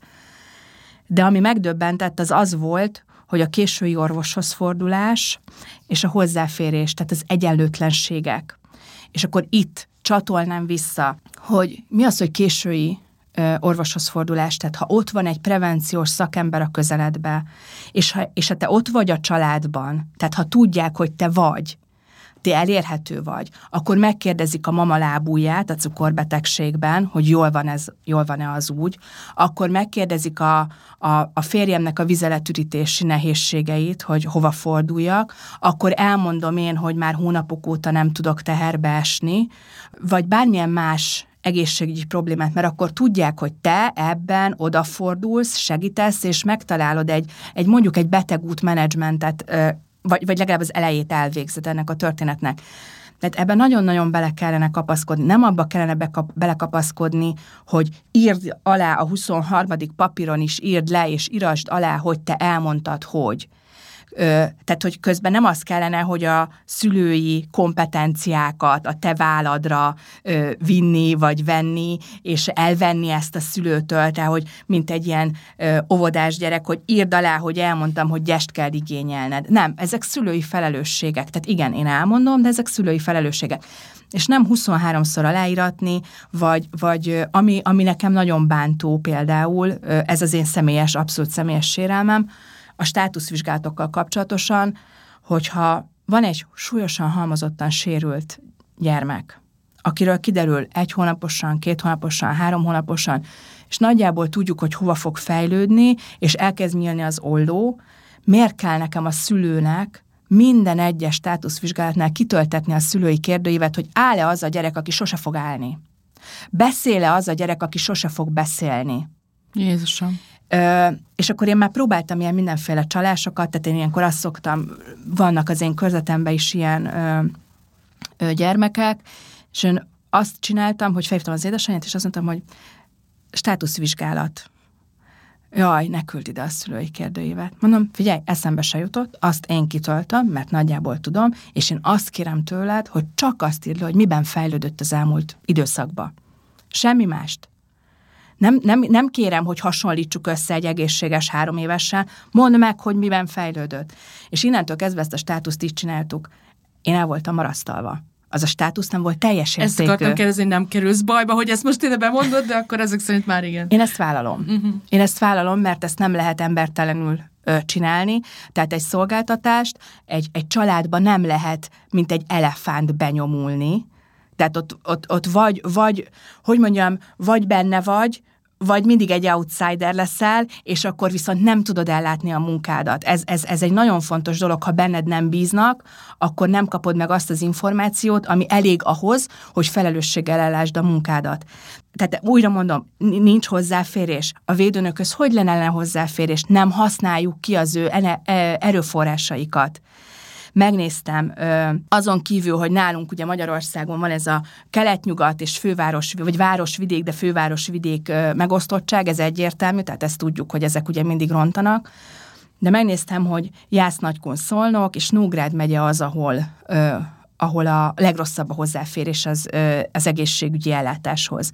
De ami megdöbbentett, az volt, hogy a késői orvoshoz fordulás és a hozzáférés, tehát az egyenlőtlenségek. És akkor itt csatolnám vissza, hogy mi az, hogy késői orvoshoz fordulás, tehát ha ott van egy prevenciós szakember a közeledbe, és ha te ott vagy a családban, tehát ha tudják, hogy te elérhető vagy, akkor megkérdezik a mama lábujját a cukorbetegségben, hogy jól van-e az úgy, akkor megkérdezik a férjemnek a vizeletürítési nehézségeit, hogy hova forduljak, akkor elmondom én, hogy már hónapok óta nem tudok teherbe esni, vagy bármilyen más egészségügyi problémát, mert akkor tudják, hogy te ebben odafordulsz, segítesz, és megtalálod egy mondjuk egy betegútmenedzsmentet, vagy legalább az elejét elvégzed ennek a történetnek. Tehát ebben nagyon-nagyon bele kellene kapaszkodni. Nem abba kellene belekapaszkodni, hogy írd alá a 23. papíron is, írd le, és írasd alá, hogy te elmondtad, hogy. Tehát, hogy közben nem az kellene, hogy a szülői kompetenciákat a te válladra vinni, vagy venni, és elvenni ezt a szülőtől, tehát, hogy mint egy ilyen óvodás gyerek, hogy írd alá, hogy elmondtam, hogy gyest kell igényelned. Nem, ezek szülői felelősségek. Tehát igen, én elmondom, de ezek szülői felelősségek. És nem 23-szor aláíratni, vagy ami nekem nagyon bántó például, ez az én abszolút személyes sérelmem, a státuszvizsgálatokkal kapcsolatosan, hogyha van egy súlyosan halmozottan sérült gyermek, akiről kiderül 1 hónaposan, 2 hónaposan, 3 hónaposan, és nagyjából tudjuk, hogy hova fog fejlődni, és elkezd nyílni az olló, miért kell nekem a szülőnek minden egyes státuszvizsgálatnál kitöltetni a szülői kérdőívet, hogy áll-e az a gyerek, aki sose fog állni? Beszél-e az a gyerek, aki sose fog beszélni? Jézusom. És akkor én már próbáltam ilyen mindenféle csalásokat, tehát én ilyenkor azt szoktam, vannak az én körzetemben is ilyen gyermekek, és én azt csináltam, hogy felhívtam az édesanyját, és azt mondtam, hogy státuszvizsgálat. Jaj, ne küld ide a szülői kérdőívet. Mondom, figyelj, eszembe se jutott, azt én kitöltöm, mert nagyjából tudom, és én azt kérem tőled, hogy csak azt írd le, hogy miben fejlődött az elmúlt időszakban. Semmi mást. Nem kérem, hogy hasonlítsuk össze egy egészséges 3 évessel, mondd meg, hogy miben fejlődött. És innentől kezdve ezt a státuszt így csináltuk. Én el voltam marasztalva. Az a státusz nem volt teljes értékű. Ezt akartam kérdezni, nem kerülsz bajba, hogy ezt most ide bemondod, de akkor ezek szerint már igen. Én ezt vállalom. Én ezt vállalom, mert ezt nem lehet embertelenül csinálni. Tehát egy szolgáltatást egy családban nem lehet, mint egy elefánt benyomulni. Tehát ott vagy, hogy mondjam, vagy benne vagy mindig egy outsider leszel, és akkor viszont nem tudod ellátni a munkádat. Ez egy nagyon fontos dolog, ha benned nem bíznak, akkor nem kapod meg azt az információt, ami elég ahhoz, hogy felelősséggel ellásd a munkádat. Tehát újra mondom, nincs hozzáférés. A védőnökhöz hogy lenne hozzáférés? Nem használjuk ki az ő erőforrásaikat. Megnéztem, azon kívül, hogy nálunk ugye Magyarországon van ez a kelet-nyugat és főváros, vagy városvidék, de főváros-vidék megosztottság, ez egyértelmű, tehát ezt tudjuk, hogy ezek ugye mindig rontanak, De megnéztem, hogy Jász-Nagykun Szolnok és Nógrád megye az, ahol a legrosszabb a hozzáférés az egészségügyi ellátáshoz.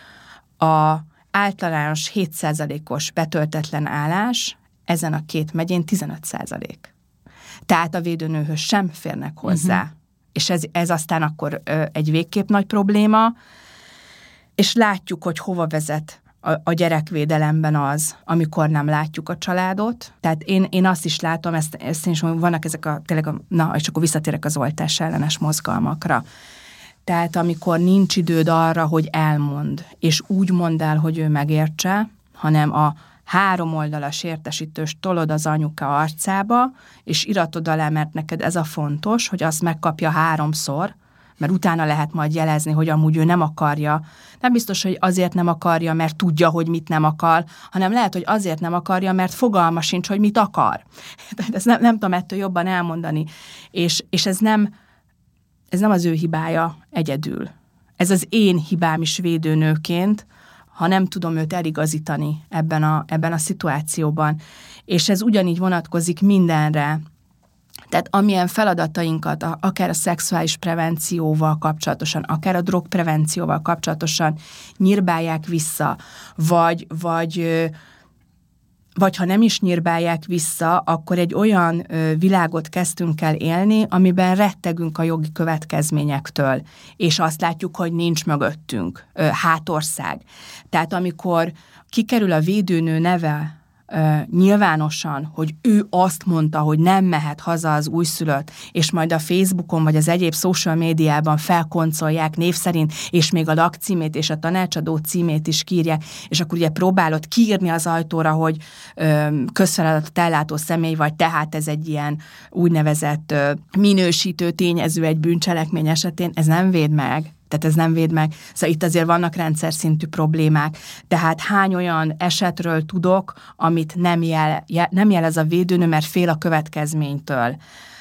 A általános 7%-os betöltetlen állás ezen a 2 megyén 15%. Tehát a védőnőhöz sem férnek hozzá. És ez aztán akkor egy végképp nagy probléma, és látjuk, hogy hova vezet a gyerekvédelemben az, amikor nem látjuk a családot. Tehát én azt is látom, ezt én is vannak ezek és akkor visszatérek az oltás ellenes mozgalmakra. Tehát amikor nincs időd arra, hogy elmond, és úgy mondd el, hogy ő megértse, hanem a 3 oldalas értesítőst tolod az anyuka arcába, és iratod alá, mert neked ez a fontos, hogy azt megkapja 3-szor, mert utána lehet majd jelezni, hogy amúgy ő nem akarja. Nem biztos, hogy azért nem akarja, mert tudja, hogy mit nem akar, hanem lehet, hogy azért nem akarja, mert fogalma sincs, hogy mit akar. Tehát ezt nem tudom ettől jobban elmondani. És ez nem az ő hibája egyedül. Ez az én hibám is védőnőként, ha nem tudom őt eligazítani ebben a szituációban. És ez ugyanígy vonatkozik mindenre. Tehát amilyen feladatainkat, akár a szexuális prevencióval kapcsolatosan, akár a drogprevencióval kapcsolatosan nyírbálják vissza, vagy ha nem is nyírbálják vissza, akkor egy olyan világot kezdtünk el élni, amiben rettegünk a jogi következményektől, és azt látjuk, hogy nincs mögöttünk hátország. Tehát amikor kikerül a védőnő neve nyilvánosan, hogy ő azt mondta, hogy nem mehet haza az újszülött, és majd a Facebookon vagy az egyéb social médiában felkoncolják név szerint, és még a lakcímét és a tanácsadó címét is kírják, és akkor ugye próbálod kiírni az ajtóra, hogy közfeladatot ellátó személy vagy, tehát ez egy ilyen úgynevezett minősítő tényező egy bűncselekmény esetén, ez nem véd meg. Tehát ez nem véd meg. Szóval itt azért vannak rendszer szintű problémák. Tehát hány olyan esetről tudok, amit nem jelez a védőnő, mert fél a következménytől.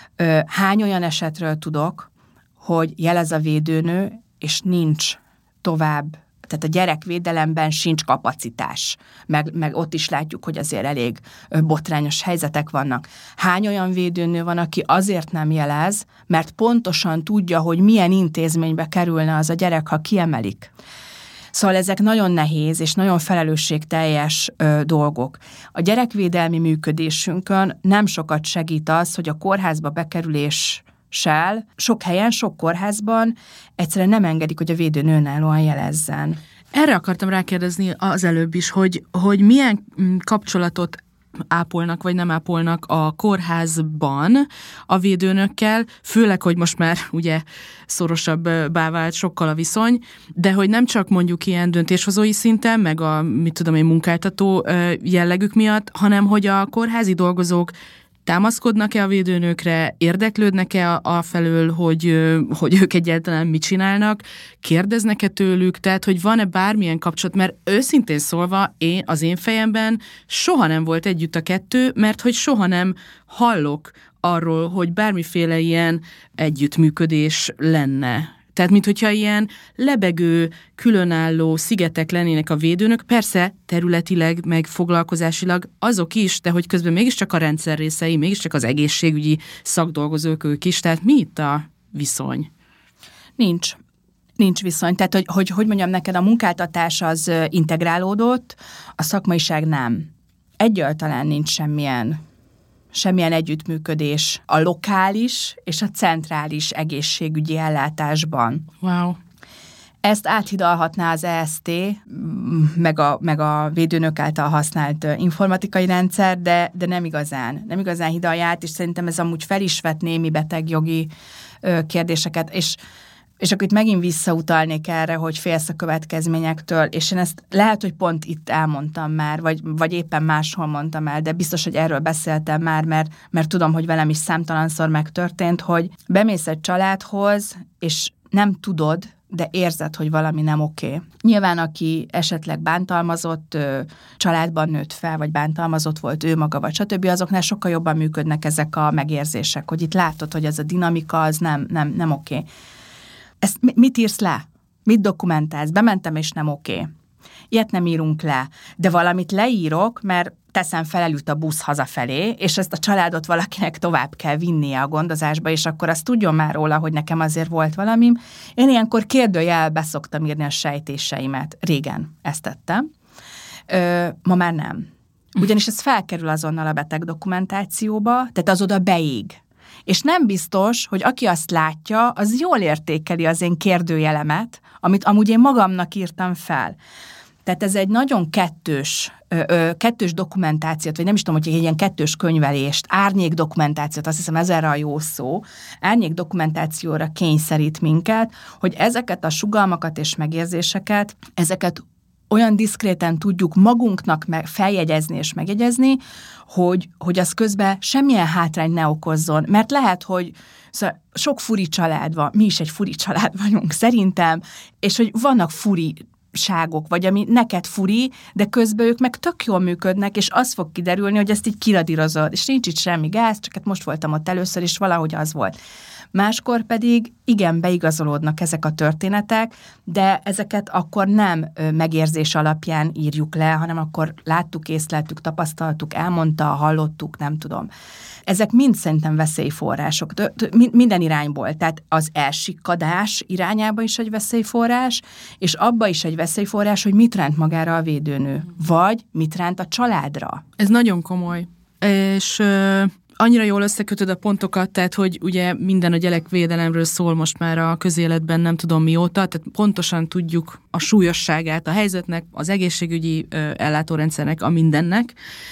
Hány olyan esetről tudok, hogy jelez a védőnő, és nincs tovább, tehát a gyerekvédelemben sincs kapacitás. Meg ott is látjuk, hogy azért elég botrányos helyzetek vannak. Hány olyan védőnő van, aki azért nem jelez, mert pontosan tudja, hogy milyen intézménybe kerülne az a gyerek, ha kiemelik. Szóval ezek nagyon nehéz és nagyon felelősségteljes dolgok. A gyerekvédelmi működésünkön nem sokat segít az, hogy a kórházba bekerüléssel sok helyen, sok kórházban egyszerűen nem engedik, hogy a védőnő önállóan jelezzen. Erre akartam rákérdezni az előbb is, hogy milyen kapcsolatot ápolnak, vagy nem ápolnak a kórházban a védőnökkel, főleg, hogy most már ugye szorosabbá vált sokkal a viszony, de hogy nem csak mondjuk ilyen döntéshozói szinten, meg a munkáltató jellegük miatt, hanem hogy a kórházi dolgozók támaszkodnak-e a védőnőkre, érdeklődnek-e afelől, hogy ők egyáltalán mit csinálnak, kérdeznek-e tőlük, tehát hogy van-e bármilyen kapcsolat, mert őszintén szólva az én fejemben soha nem volt együtt a kettő, mert hogy soha nem hallok arról, hogy bármiféle ilyen együttműködés lenne. Tehát, minthogyha ilyen lebegő, különálló szigetek lennének a védőnök, persze területileg, meg foglalkozásilag azok is, de hogy közben mégiscsak a rendszer részei, mégiscsak az egészségügyi szakdolgozók ők is, tehát mi itt a viszony? Nincs viszony. Tehát, hogy mondjam neked, a munkáltatás az integrálódott, a szakmaiság nem. Egyáltalán nincs semmilyen együttműködés a lokális és a centrális egészségügyi ellátásban. Wow. Ezt áthidalhatná az EST, meg a védőnök által használt informatikai rendszer, de nem igazán. Nem igazán hidalja át, és szerintem ez amúgy fel is vet némi betegjogi kérdéseket, és akkor itt megint visszautalnék erre, hogy félsz a következményektől, és én ezt lehet, hogy pont itt elmondtam már, vagy éppen máshol mondtam el, de biztos, hogy erről beszéltem már, mert tudom, hogy velem is számtalanszor megtörtént, hogy bemész egy családhoz, és nem tudod, de érzed, hogy valami nem oké. Nyilván, aki esetleg bántalmazott családban nőtt fel, vagy bántalmazott volt ő maga, vagy stb., azoknál sokkal jobban működnek ezek a megérzések, hogy itt látod, hogy ez a dinamika az nem oké. Ezt mit írsz le? Mit dokumentálsz? Bementem, és nem oké. ilyet nem írunk le. De valamit leírok, mert teszem fel, elüt a busz hazafelé, és ezt a családot valakinek tovább kell vinnie a gondozásba, és akkor azt tudjon már róla, hogy nekem azért volt valamim. Én ilyenkor kérdőjelbe szoktam írni a sejtéseimet. Régen ezt tettem. Ma már nem. Ugyanis ez felkerül azonnal a beteg dokumentációba, tehát az oda beég. És nem biztos, hogy aki azt látja, az jól értékeli az én kérdőjelemet, amit amúgy én magamnak írtam fel. Tehát ez egy nagyon kettős dokumentációt, vagy nem is tudom, hogy egy ilyen kettős könyvelést, árnyék dokumentációt, azt hiszem ez erre a jó szó, árnyék dokumentációra kényszerít minket, hogy ezeket a sugallmakat és megérzéseket, ezeket olyan diszkréten tudjuk magunknak feljegyezni és megjegyezni, hogy az közben semmilyen hátrány ne okozzon. Mert lehet, hogy szóval sok furi család van, mi is egy furi család vagyunk szerintem, és hogy vannak furiságok, vagy ami neked furi, de közben ők meg tök jól működnek, és az fog kiderülni, hogy ezt így kiradírozod, és nincs itt semmi gáz, csak hát most voltam ott először, és valahogy az volt. Máskor pedig igen, beigazolódnak ezek a történetek, de ezeket akkor nem megérzés alapján írjuk le, hanem akkor láttuk, észleltük, tapasztaltuk, elmondta, hallottuk, nem tudom. Ezek mind szerintem veszélyforrások, minden irányból. Tehát az elsikkadás irányába is egy veszélyforrás, és abba is egy veszélyforrás, hogy mit ránt magára a védőnő, vagy mit ránt a családra. Ez nagyon komoly. És annyira jól összekötöd a pontokat, tehát hogy ugye minden a gyerekvédelemről szól most már a közéletben nem tudom mióta, tehát pontosan tudjuk a súlyosságát a helyzetnek, az egészségügyi ellátórendszernek, a mindennek,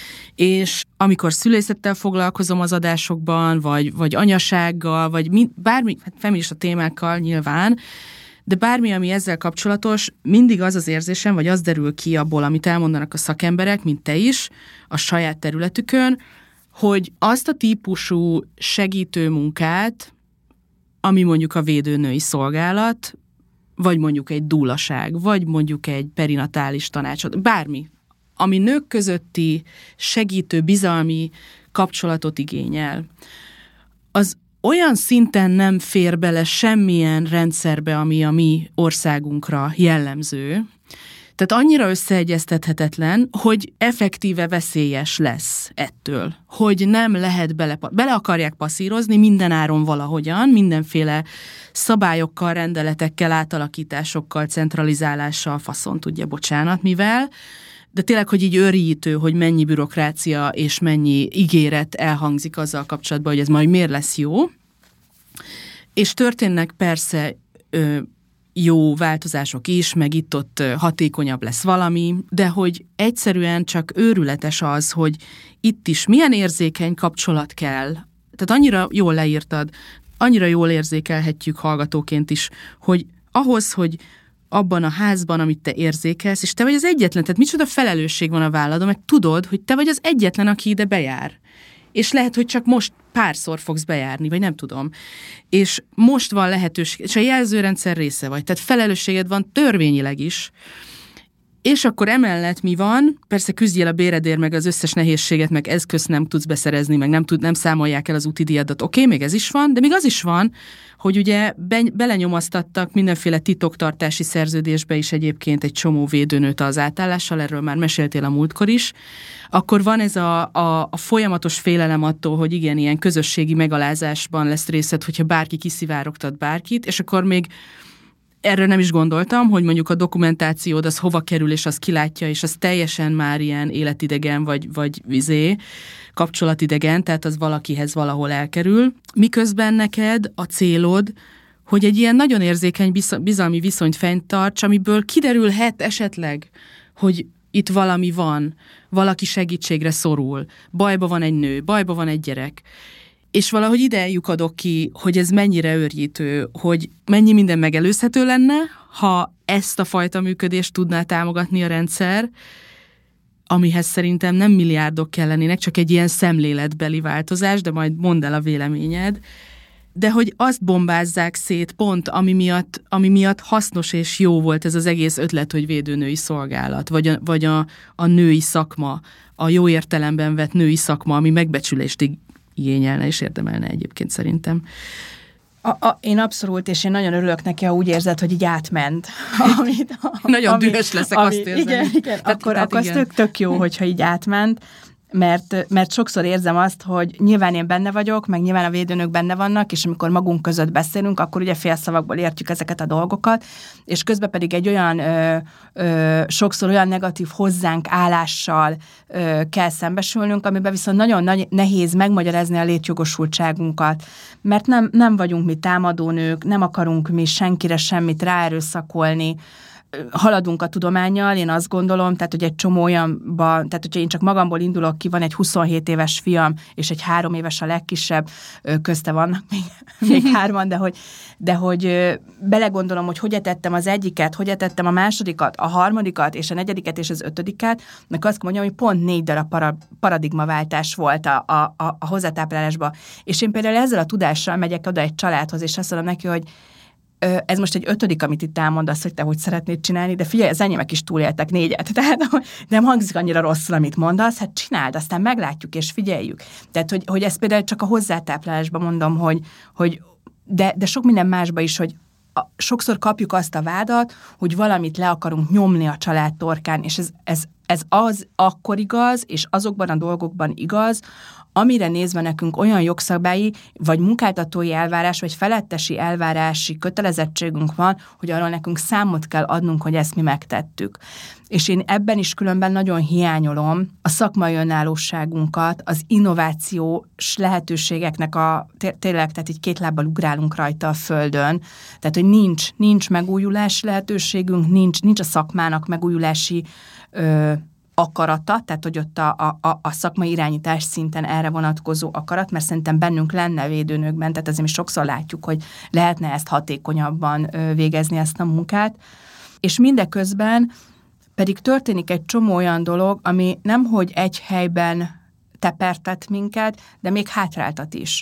és amikor szülészettel foglalkozom az adásokban, vagy anyasággal, vagy bármi, hát feminista témákkal nyilván, de bármi, ami ezzel kapcsolatos, mindig az az érzésem, vagy az derül ki abból, amit elmondanak a szakemberek, mint te is, a saját területükön, hogy azt a típusú segítő munkát, ami mondjuk a védőnői szolgálat, vagy mondjuk egy dúlaság, vagy mondjuk egy perinatális tanácsot, bármi, ami nők közötti segítő, bizalmi kapcsolatot igényel, az olyan szinten nem fér bele semmilyen rendszerbe, ami a mi országunkra jellemző, tehát annyira összeegyeztethetetlen, hogy effektíve veszélyes lesz ettől, hogy nem lehet bele akarják passzírozni mindenáron valahogyan, mindenféle szabályokkal, rendeletekkel, átalakításokkal, centralizálással, faszon tudja, bocsánat, mivel, de tényleg, hogy így őrítő, hogy mennyi bürokrácia és mennyi ígéret elhangzik azzal kapcsolatban, hogy ez majd miért lesz jó. És történnek persze jó változások is, meg itt-ott hatékonyabb lesz valami, de hogy egyszerűen csak őrületes az, hogy itt is milyen érzékeny kapcsolat kell. Tehát annyira jól leírtad, annyira jól érzékelhetjük hallgatóként is, hogy ahhoz, hogy abban a házban, amit te érzékelsz, és te vagy az egyetlen, tehát micsoda felelősség van a válladon, mert tudod, hogy te vagy az egyetlen, aki ide bejár. És lehet, hogy csak most párszor fogsz bejárni, vagy nem tudom. És most van lehetőség, és a jelzőrendszer része vagy, tehát felelősséged van törvényileg is. És akkor emellett mi van? Persze küzdjél a béredért, meg az összes nehézséget, meg eszközt nem tudsz beszerezni, meg nem számolják el az úti díjadat. Oké, még ez is van, de még az is van, hogy ugye belenyomasztattak mindenféle titoktartási szerződésbe is egyébként egy csomó védőnőt az átállással, erről már meséltél a múltkor is, akkor van ez a folyamatos félelem attól, hogy igen, ilyen közösségi megalázásban lesz részed, hogyha bárki kiszivárogtat bárkit, és akkor még erről nem is gondoltam, hogy mondjuk a dokumentációd az hova kerül, és az kilátja, és az teljesen már ilyen életidegen, vagy kapcsolatidegen, tehát az valakihez valahol elkerül. Miközben neked a célod, hogy egy ilyen nagyon érzékeny bizalmi viszonyt fenntarts, amiből kiderülhet esetleg, hogy itt valami van, valaki segítségre szorul, bajba van egy nő, bajba van egy gyerek. És valahogy ide lyukadok ki, hogy ez mennyire őrjítő, hogy mennyi minden megelőzhető lenne, ha ezt a fajta működést tudná támogatni a rendszer, amihez szerintem nem milliárdok kellenének, csak egy ilyen szemléletbeli változás, de majd mondd el a véleményed, de hogy azt bombázzák szét pont, ami miatt hasznos és jó volt ez az egész ötlet, hogy védőnői szolgálat, vagy a női szakma, a jó értelemben vett női szakma, ami megbecsülést igényelne és érdemelne egyébként szerintem. Én abszolút, és én nagyon örülök neki, ha úgy érzed, hogy így átment. Nagyon dühös leszek, azt érzem. Igen. Akkor az tök jó, hogyha így átment, mert sokszor érzem azt, hogy nyilván én benne vagyok, meg nyilván a védőnök benne vannak, és amikor magunk között beszélünk, akkor ugye félszavakból értjük ezeket a dolgokat, és közben pedig egy olyan, sokszor olyan negatív hozzánk állással kell szembesülnünk, amiben viszont nagyon nehéz megmagyarázni a létjogosultságunkat, mert nem vagyunk mi támadónők, nem akarunk mi senkire semmit ráerőszakolni, haladunk a tudománnyal, én azt gondolom, tehát, hogy egy csomó olyanban, tehát, hogyha én csak magamból indulok ki, van egy 27 éves fiam, és egy 3 éves a legkisebb, közte vannak még 3, de hogy belegondolom, hogy etettem az egyiket, hogy etettem a másodikat, a harmadikat, és a 4. és az 5, meg azt mondjam, hogy pont 4 darab paradigmaváltás volt a hozzátáplálásban. És én például ezzel a tudással megyek oda egy családhoz, és azt mondom neki, hogy ez most egy 5, amit itt elmondasz, hogy te hogy szeretnéd csinálni, de figyelj, az enyémek is túléltek 4, tehát nem hangzik annyira rosszul, amit mondasz, hát csináld, aztán meglátjuk és figyeljük. Tehát, hogy ezt például csak a hozzátáplálásban mondom, de sok minden másban is, hogy sokszor kapjuk azt a vádat, hogy valamit le akarunk nyomni a család torkán, és ez az akkor igaz, és azokban a dolgokban igaz, amire nézve nekünk olyan jogszabályi, vagy munkáltatói elvárás, vagy felettesi elvárási kötelezettségünk van, hogy arról nekünk számot kell adnunk, hogy ezt mi megtettük. És én ebben is különben nagyon hiányolom a szakmai önállóságunkat, az innovációs lehetőségeknek tényleg, tehát így 2 lábbal ugrálunk rajta a földön, tehát hogy nincs megújulási lehetőségünk, nincs a szakmának megújulási akarata, tehát hogy ott a szakmai irányítás szinten erre vonatkozó akarat, mert szerintem bennünk lenne védőnökben, tehát azért mi sokszor látjuk, hogy lehetne ezt hatékonyabban végezni, ezt a munkát, és mindeközben pedig történik egy csomó olyan dolog, ami nemhogy egy helyben tepertet minket, de még hátráltat is.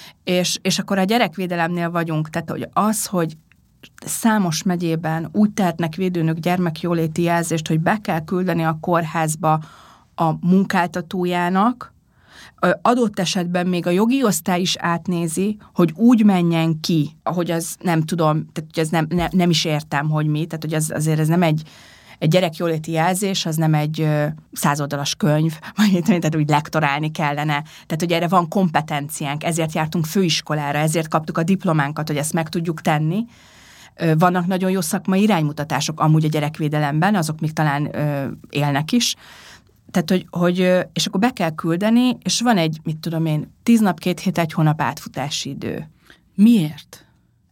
És akkor a gyerekvédelemnél vagyunk, tehát hogy az, hogy számos megyében úgy tehetnek védőnök gyermekjóléti jelzést, hogy be kell küldeni a kórházba a munkáltatójának, adott esetben még a jogi osztály is átnézi, hogy úgy menjen ki, ahogy az nem tudom, tehát hogy az nem is értem, hogy mi, tehát hogy azért ez nem egy gyerekjóléti jelzés, az nem egy 100 oldalas könyv, vagy tehát úgy lektorálni kellene. Tehát, hogy erre van kompetenciánk, ezért jártunk főiskolára, ezért kaptuk a diplománkat, hogy ezt meg tudjuk tenni. Vannak nagyon jó szakmai iránymutatások amúgy a gyerekvédelemben, azok még talán élnek is. Tehát, hogy és akkor be kell küldeni, és van egy, 10 nap, 2 hét, 1 hónap átfutási idő. Miért?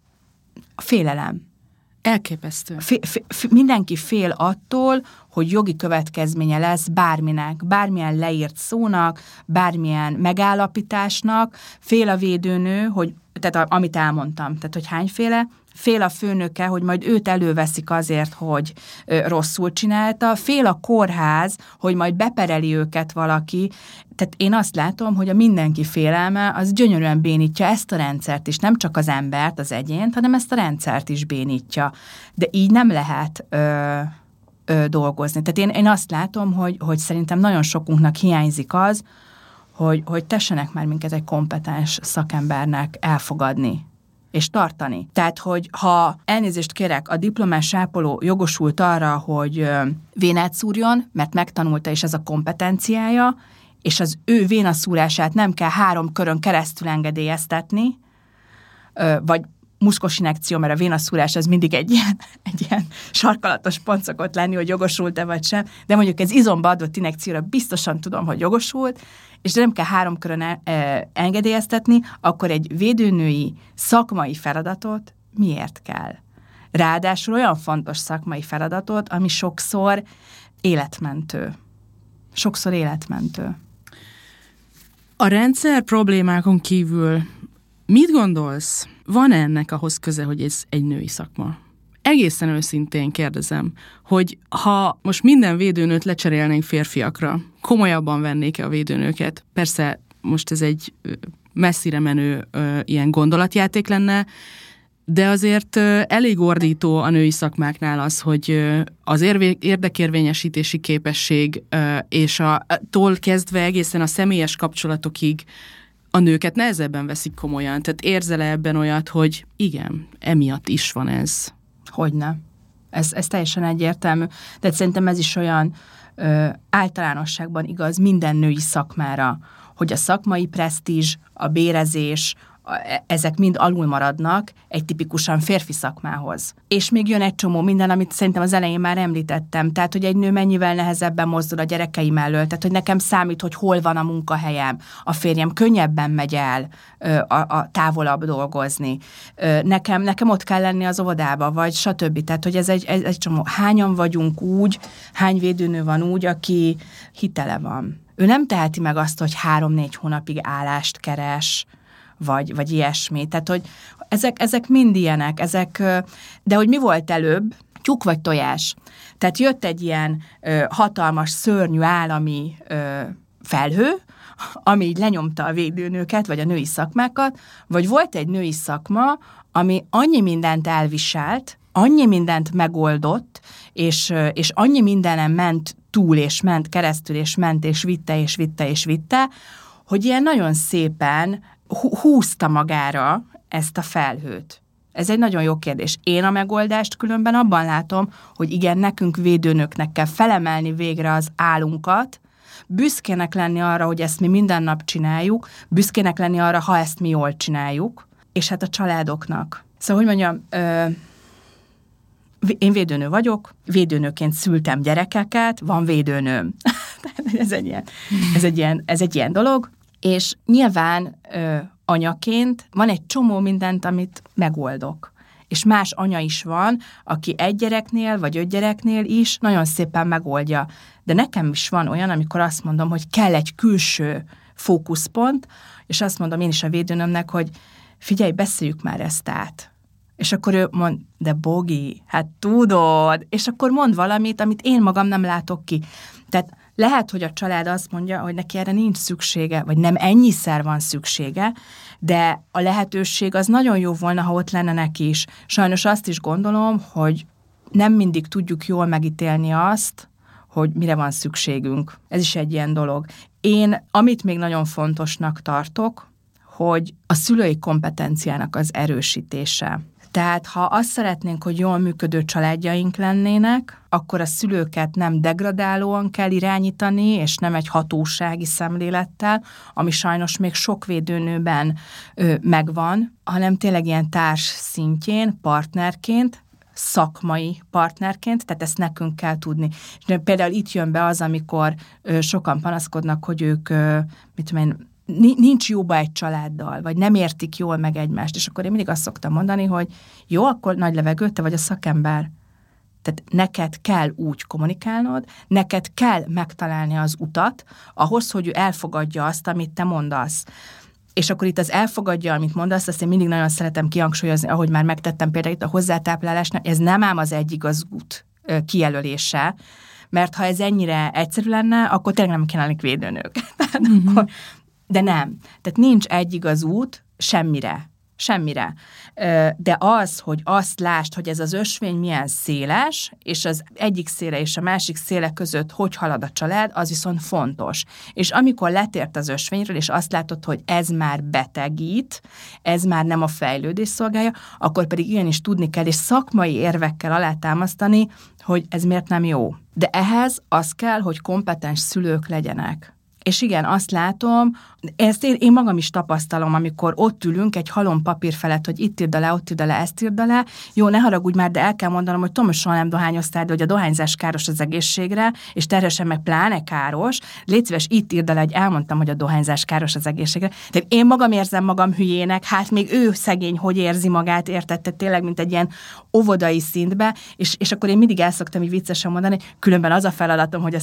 A félelem. Elképesztő. Mindenki fél attól, hogy jogi következménye lesz bárminek, bármilyen leírt szónak, bármilyen megállapításnak. Fél a védőnő, hogy, tehát amit elmondtam, tehát hogy hányféle, fél a főnöke, hogy majd őt előveszik azért, hogy rosszul csinálta, fél a kórház, hogy majd bepereli őket valaki. Tehát én azt látom, hogy a mindenki félelme az gyönyörűen bénítja ezt a rendszert is, nem csak az embert, az egyént, hanem ezt a rendszert is bénítja. De így nem lehet dolgozni. Tehát én azt látom, hogy szerintem nagyon sokunknak hiányzik az, hogy tessenek már minket egy kompetens szakembernek elfogadni és tartani. Tehát, hogy ha elnézést kérek, a diplomás ápoló jogosult arra, hogy vénát szúrjon, mert megtanulta, és ez a kompetenciája, és az ő vénaszúrását nem kell 3 körön keresztül engedélyeztetni, vagy muszkos injekció, mert a vénaszúrás az mindig egy ilyen sarkalatos pont szokott lenni, hogy jogosult-e vagy sem, de mondjuk ez izomba adott injekcióra biztosan tudom, hogy jogosult, és nem kell 3 körön engedélyeztetni, akkor egy védőnői szakmai feladatot miért kell? Ráadásul olyan fontos szakmai feladatot, ami sokszor életmentő. Sokszor életmentő. A rendszer problémákon kívül mit gondolsz? Van ennek ahhoz köze, hogy ez egy női szakma? Egészen őszintén kérdezem, hogy ha most minden védőnőt lecserélnénk férfiakra, komolyabban vennék-e a védőnőket? Persze most ez egy messzire menő ilyen gondolatjáték lenne, de azért elég ordító a női szakmáknál az, hogy az érdekérvényesítési képesség és attól kezdve egészen a személyes kapcsolatokig a nőket nehezebben veszik komolyan. Tehát érzel ebben olyat, hogy igen, emiatt is van ez? Hogyne. Ez teljesen egyértelmű. De szerintem ez is olyan általánosságban igaz minden női szakmára, hogy a szakmai presztízs, a bérezés, ezek mind alul maradnak egy tipikusan férfi szakmához. És még jön egy csomó minden, amit szerintem az elején már említettem. Tehát, hogy egy nő mennyivel nehezebben mozdul a gyerekei mellől. Tehát, hogy nekem számít, hogy hol van a munkahelyem. A férjem könnyebben megy el a távolabb dolgozni. Nekem ott kell lenni az óvodába, vagy stb. Tehát, hogy ez egy csomó. Hányan vagyunk úgy, hány védőnő van úgy, aki hitele van. Ő nem teheti meg azt, hogy 3-4 hónapig állást keres, vagy ilyesmi. Tehát, hogy ezek mind ilyenek, de hogy mi volt előbb, tyúk vagy tojás. Tehát jött egy ilyen hatalmas, szörnyű állami felhő, ami így lenyomta a védőnőket, vagy a női szakmákat, vagy volt egy női szakma, ami annyi mindent elviselt, annyi mindent megoldott, és annyi mindenen ment túl, és ment keresztül, és ment, és vitte, hogy ilyen nagyon szépen húzta magára ezt a felhőt. Ez egy nagyon jó kérdés. Én a megoldást különben abban látom, hogy igen, nekünk védőnöknek kell felemelni végre az álunkat, büszkének lenni arra, hogy ezt mi minden nap csináljuk, büszkének lenni arra, ha ezt mi jól csináljuk, és hát a családoknak. Szóval, hogy mondjam, én védőnő vagyok, védőnőként szültem gyerekeket, van védőnőm. ez egy ilyen dolog, és nyilván anyaként van egy csomó mindent, amit megoldok. És más anya is van, aki 1 gyereknél, vagy 5 gyereknél is nagyon szépen megoldja. De nekem is van olyan, amikor azt mondom, hogy kell egy külső fókuszpont, és azt mondom én is a védőnömnek, hogy figyelj, beszéljük már ezt át. És akkor ő mond, de Bogi, hát tudod, és akkor mond valamit, amit én magam nem látok ki. Tehát lehet, hogy a család azt mondja, hogy neki erre nincs szüksége, vagy nem ennyiszer van szüksége, de a lehetőség az nagyon jó volna, ha ott lenne neki is. Sajnos azt is gondolom, hogy nem mindig tudjuk jól megítélni azt, hogy mire van szükségünk. Ez is egy ilyen dolog. Én, amit még nagyon fontosnak tartok, hogy a szülői kompetenciának az erősítése. Tehát ha azt szeretnénk, hogy jól működő családjaink lennének, akkor a szülőket nem degradálóan kell irányítani, és nem egy hatósági szemlélettel, ami sajnos még sok védőnőben megvan, hanem tényleg ilyen társ szintjén, partnerként, szakmai partnerként, tehát ezt nekünk kell tudni. És például itt jön be az, amikor sokan panaszkodnak, hogy ők, nincs jóba egy családdal, vagy nem értik jól meg egymást, és akkor én mindig azt szoktam mondani, hogy jó, akkor nagy levegő, te vagy a szakember. Tehát neked kell úgy kommunikálnod, neked kell megtalálni az utat, ahhoz, hogy ő elfogadja azt, amit te mondasz. És akkor itt az elfogadja, amit mondasz, azt én mindig nagyon szeretem kihangsúlyozni, ahogy már megtettem például itt a hozzátáplálásnál, ez nem ám az egy igaz út kijelölése, mert ha ez ennyire egyszerű lenne, akkor tényleg nem kéne védőnők. De nem. Tehát nincs egy igaz út semmire. De az, hogy azt lásd, hogy ez az ösvény milyen széles, és az egyik széle és a másik széle között hogy halad a család, az viszont fontos. És amikor letért az ösvényről, és azt látod, hogy ez már betegít, ez már nem a fejlődés szolgálja, akkor pedig igenis tudni kell, és szakmai érvekkel alátámasztani, hogy ez miért nem jó. De ehhez az kell, hogy kompetens szülők legyenek. És igen, azt látom, ezt én magam is tapasztalom, amikor ott ülünk egy halom papír felett, hogy itt írd le, ott írd le, ezt írd le. Jó, ne haragudj már, de el kell mondanom, hogy Tomi soha nem dohányoztál, de hogy a dohányzás káros az egészségre, és terhesen meg pláne káros. Légy szíves, itt írd le, hogy elmondtam, hogy a dohányzás káros az egészségre. Tehát én magam érzem magam hülyének, hát még ő szegény, hogy érzi magát, értette tényleg, mint egy ilyen óvodai szintbe, és akkor én mindig el szoktam így viccesen mondani, különben az a feladatom, hogy a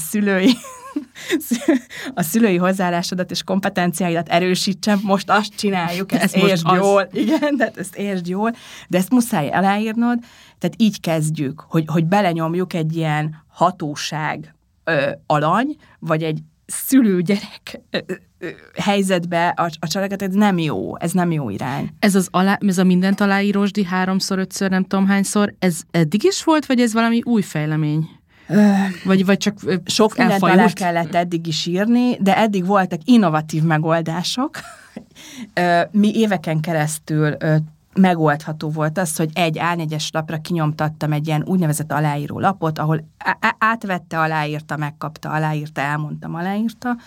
szülői hozzáállásodat és kompetenciáidat erősítsem, most azt csináljuk, ezt értsd jól. Igen, tehát ezt értsd jól, de ezt muszáj aláírnod, tehát így kezdjük, hogy belenyomjuk egy ilyen hatóság alany, vagy egy szülő-gyerek helyzetbe a családot, ez nem jó irány. Ez a mindent aláírós 3-szor, 5-ször, nem tudom hányszor, ez eddig is volt, vagy ez valami új fejlemény? Vagy csak sok mindent alá kellett eddig is írni, de eddig voltak innovatív megoldások. Mi éveken keresztül megoldható volt az, hogy egy A4-es lapra kinyomtattam egy ilyen úgynevezett aláíró lapot, ahol átvette, aláírta, megkapta, aláírta, elmondtam, aláírta.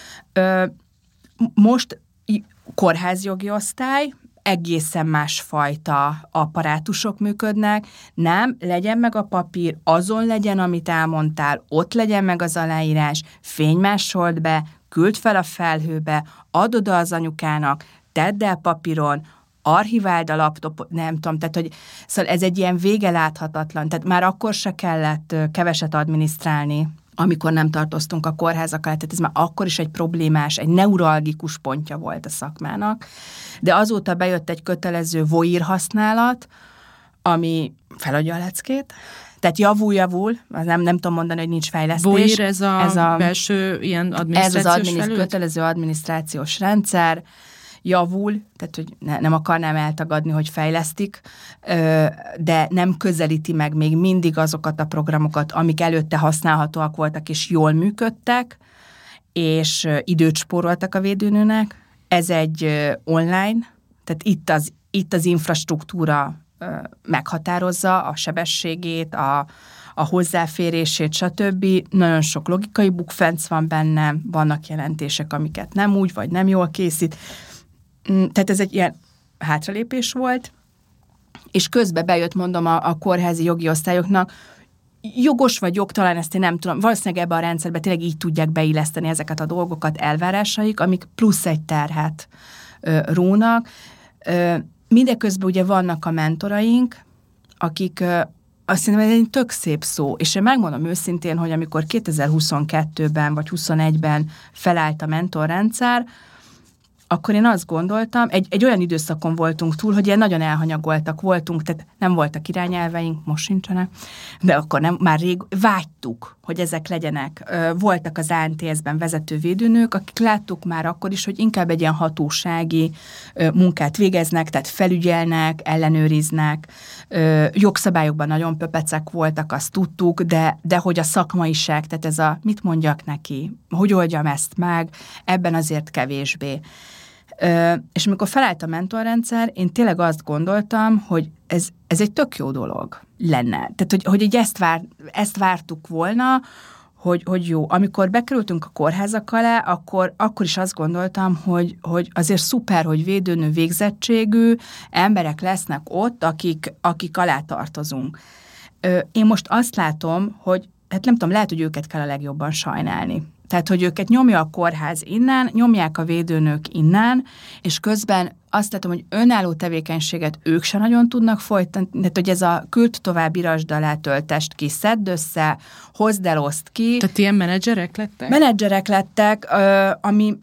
Most kórházjogi osztály, egészen másfajta apparátusok működnek, nem, legyen meg a papír, azon legyen, amit elmondtál, ott legyen meg az aláírás, fénymásold be, küld fel a felhőbe, add oda az anyukának, tedd el papíron, archiváld a laptopot, nem tudom, tehát, hogy szóval ez egy ilyen vége láthatatlan, tehát már akkor se kellett keveset adminisztrálni, amikor nem tartoztunk a kórházak alatt, tehát ez már akkor is egy problémás, egy neuralgikus pontja volt a szakmának, de azóta bejött egy kötelező VOIR használat, ami feladja a leckét, tehát javul, nem tudom mondani, hogy nincs fejlesztés. VOIR ez a belső ilyen adminisztrációs ez az kötelező adminisztrációs rendszer, javul, tehát hogy nem akarnám eltagadni, hogy fejlesztik, de nem közelíti meg még mindig azokat a programokat, amik előtte használhatóak voltak és jól működtek, és időt spóroltak a védőnőnek. Ez egy online, tehát itt az infrastruktúra meghatározza a sebességét, a hozzáférését, stb. Nagyon sok logikai bukfenc van benne, vannak jelentések, amiket nem úgy, vagy nem jól készít. Tehát ez egy ilyen hátralépés volt, és közben bejött, mondom, a kórházi jogi osztályoknak, jogos vagy jogtalan, ezt én nem tudom, valószínűleg ebbe a rendszerbe tényleg így tudják beilleszteni ezeket a dolgokat, elvárásaik, amik plusz egy terhet rónak. Mindeközben ugye vannak a mentoraink, akik azt hiszem, ez egy tök szép szó, és én megmondom őszintén, hogy amikor 2022-ben vagy 2021-ben felállt a mentorrendszer, akkor én azt gondoltam, egy olyan időszakon voltunk túl, hogy ilyen nagyon elhanyagoltak voltunk, tehát nem voltak irányelveink, most sincsenek, de akkor nem, már rég vágytuk, hogy ezek legyenek. Voltak az ANTS-ben vezető védőnők, akik láttuk már akkor is, hogy inkább egy ilyen hatósági munkát végeznek, tehát felügyelnek, ellenőriznek, jogszabályokban nagyon pöpecek voltak, azt tudtuk, de hogy a szakmaiság, tehát ez a mit mondjak neki, hogy oldjam ezt meg, ebben azért kevésbé. És amikor felállt a mentorrendszer, én tényleg azt gondoltam, hogy ez egy tök jó dolog lenne. Tehát, hogy így ezt vártuk volna, hogy jó. Amikor bekerültünk a kórházak alá, akkor is azt gondoltam, hogy azért szuper, hogy védőnő végzettségű emberek lesznek ott, akik alá tartozunk. Én most azt látom, hogy hát nem tudom, lehet, hogy őket kell a legjobban sajnálni. Tehát, hogy őket nyomja a kórház innen, nyomják a védőnők innen, és közben azt látom, hogy önálló tevékenységet ők se nagyon tudnak folytatni, tehát, hogy ez a küld tovább, írasd alá, töltest ki, szedd össze, hozd el, oszd ki. Tehát ilyen menedzserek lettek? Menedzserek lettek, ami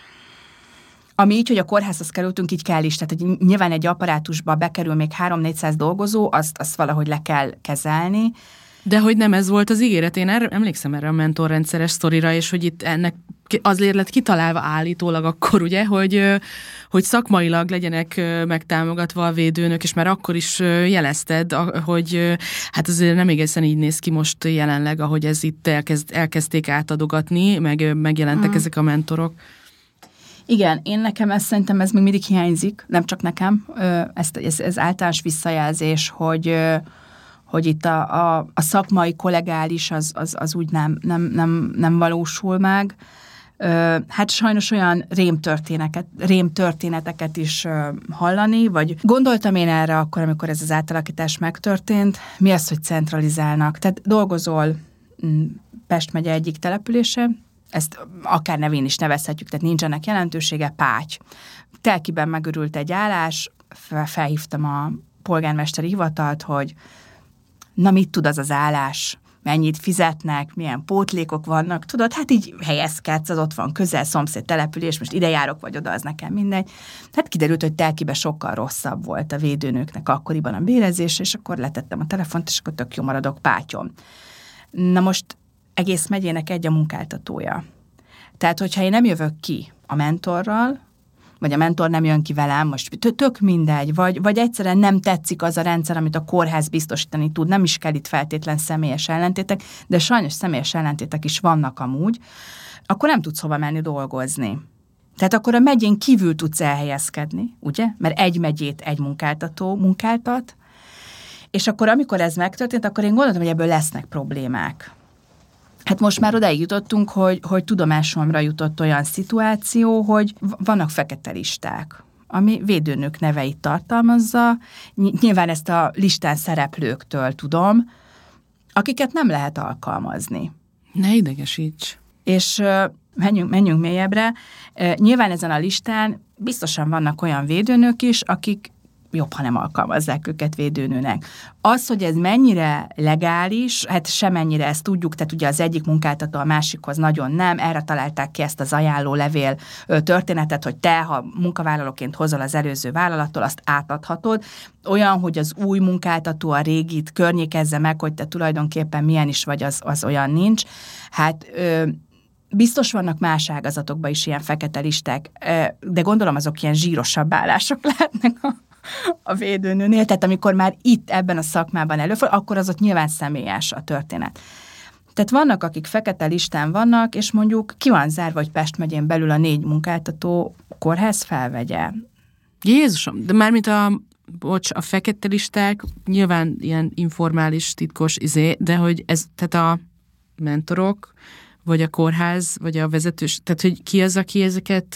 így, hogy a kórházhoz kerültünk, így kell is. Tehát, hogy nyilván egy apparátusba bekerül még 300-400 dolgozó, azt valahogy le kell kezelni. De hogy nem ez volt az ígéret, én emlékszem erre a mentorrendszeres sztorira, és hogy itt ennek azért lett kitalálva állítólag akkor, ugye, hogy szakmailag legyenek megtámogatva a védőnök, és már akkor is jelezted, hogy hát azért nem egészen így néz ki most jelenleg, ahogy ez itt elkezdték átadogatni, megjelentek ezek a mentorok. Igen, nekem szerintem ez még mindig hiányzik, nem csak nekem, ez általános visszajelzés, hogy itt a szakmai kollegális az úgy nem valósul meg. Hát sajnos olyan rémtörténeteket is hallani, vagy gondoltam én erre akkor, amikor ez az átalakítás megtörtént, mi az, hogy centralizálnak. Tehát dolgozol Pest megye egyik települése, ezt akár nevén is nevezhetjük, tehát nincsenek jelentősége, Páty. Telkiben megörült egy állás, felhívtam a polgármesteri hivatalt, hogy na mit tud az állás, mennyit fizetnek, milyen pótlékok vannak, tudod, hát így helyezkedsz, az ott van közel, szomszéd település, most ide járok, vagy oda, az nekem mindegy. Hát kiderült, hogy Telkiben sokkal rosszabb volt a védőnőknek akkoriban a bérezés, és akkor letettem a telefont, és akkor tök jó maradok Pátyon. Na most egész megyének egy a munkáltatója. Tehát, hogyha én nem jövök ki a mentorral, vagy a mentor nem jön ki velem, most tök mindegy, vagy egyszerűen nem tetszik az a rendszer, amit a kórház biztosítani tud, nem is kell itt feltétlen személyes ellentétek, de sajnos személyes ellentétek is vannak amúgy, akkor nem tudsz hova menni dolgozni. Tehát akkor a megyén kívül tudsz elhelyezkedni, ugye? Mert egy megyét egy munkáltató munkáltat, és akkor amikor ez megtörtént, akkor én gondoltam, hogy ebből lesznek problémák. Hát most már odaig jutottunk, hogy tudomásomra jutott olyan szituáció, hogy vannak fekete listák, ami védőnök neveit tartalmazza. Nyilván ezt a listán szereplőktől tudom, akiket nem lehet alkalmazni. Ne idegesíts. És menjünk mélyebbre. Nyilván ezen a listán biztosan vannak olyan védőnök is, akik jobb, ha nem alkalmazzák őket védőnőnek. Az, hogy ez mennyire legális, hát semennyire ezt tudjuk, tehát ugye az egyik munkáltató a másikhoz nagyon nem, erre találták ki ezt az ajánlólevél történetet, hogy te, ha munkavállalóként hozol az előző vállalattól, azt átadhatod. Olyan, hogy az új munkáltató a régit környékezze meg, hogy te tulajdonképpen milyen is vagy, az olyan nincs. Hát biztos vannak más ágazatokban is ilyen fekete listák, de gondolom azok ilyen zsírosabb állások lehetnek a védőnőnél, tehát amikor már itt ebben a szakmában előfordul, akkor az ott nyilván személyes a történet. Tehát vannak, akik fekete listán vannak, és mondjuk ki van zárva, hogy Pest megyén belül a 4 munkáltató kórház felvegye. Jézusom, de mármint a fekete listák, nyilván ilyen informális, titkos de hogy ez, tehát a mentorok, vagy a kórház, vagy a vezetős, tehát hogy ki az, aki ezeket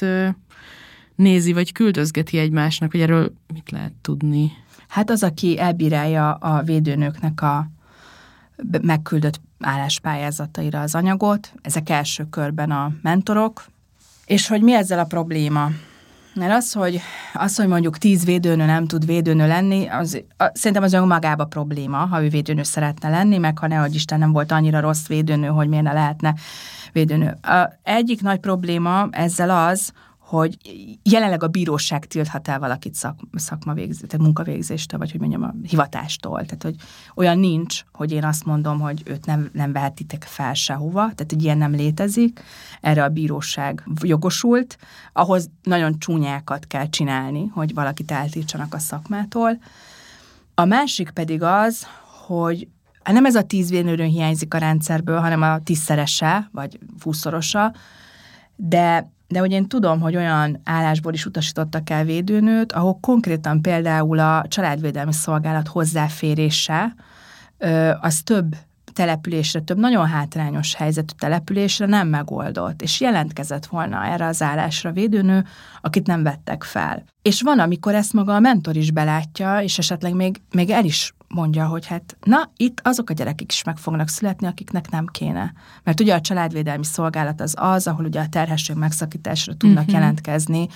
nézi, vagy küldözgeti egymásnak, hogy erről mit lehet tudni? Hát az, aki elbírálja a védőnőknek a megküldött álláspályázataira az anyagot, ezek első körben a mentorok, és hogy mi ezzel a probléma? Mert az, hogy mondjuk 10 védőnő nem tud védőnő lenni, szerintem az önmagában probléma, ha ő védőnő szeretne lenni, meg ha nehogy Isten nem volt annyira rossz védőnő, hogy miért ne lehetne védőnő. Egyik nagy probléma ezzel az, hogy jelenleg a bíróság tilthat el valakit tehát munkavégzéstől, vagy hogy mondjam, a hivatástól. Tehát, hogy olyan nincs, hogy én azt mondom, hogy őt nem vehetitek fel sehova, tehát egy ilyen nem létezik. Erre a bíróság jogosult. Ahhoz nagyon csúnyákat kell csinálni, hogy valakit eltiltsanak a szakmától. A másik pedig az, hogy nem ez a 10 védőnő hiányzik a rendszerből, hanem a 10-szerese, vagy 20-szorosa, de hogy én tudom, hogy olyan állásból is utasítottak el védőnőt, ahol konkrétan például a családvédelmi szolgálat hozzáférése, az több településre, több nagyon hátrányos helyzetű településre nem megoldott, és jelentkezett volna erre az állásra védőnő, akit nem vettek fel. És van, amikor ezt maga a mentor is belátja, és esetleg még el is mondja, hogy hát na, itt azok a gyerekek is meg fognak születni, akiknek nem kéne. Mert ugye a családvédelmi szolgálat az, ahol ugye a terhesség megszakításra tudnak jelentkezni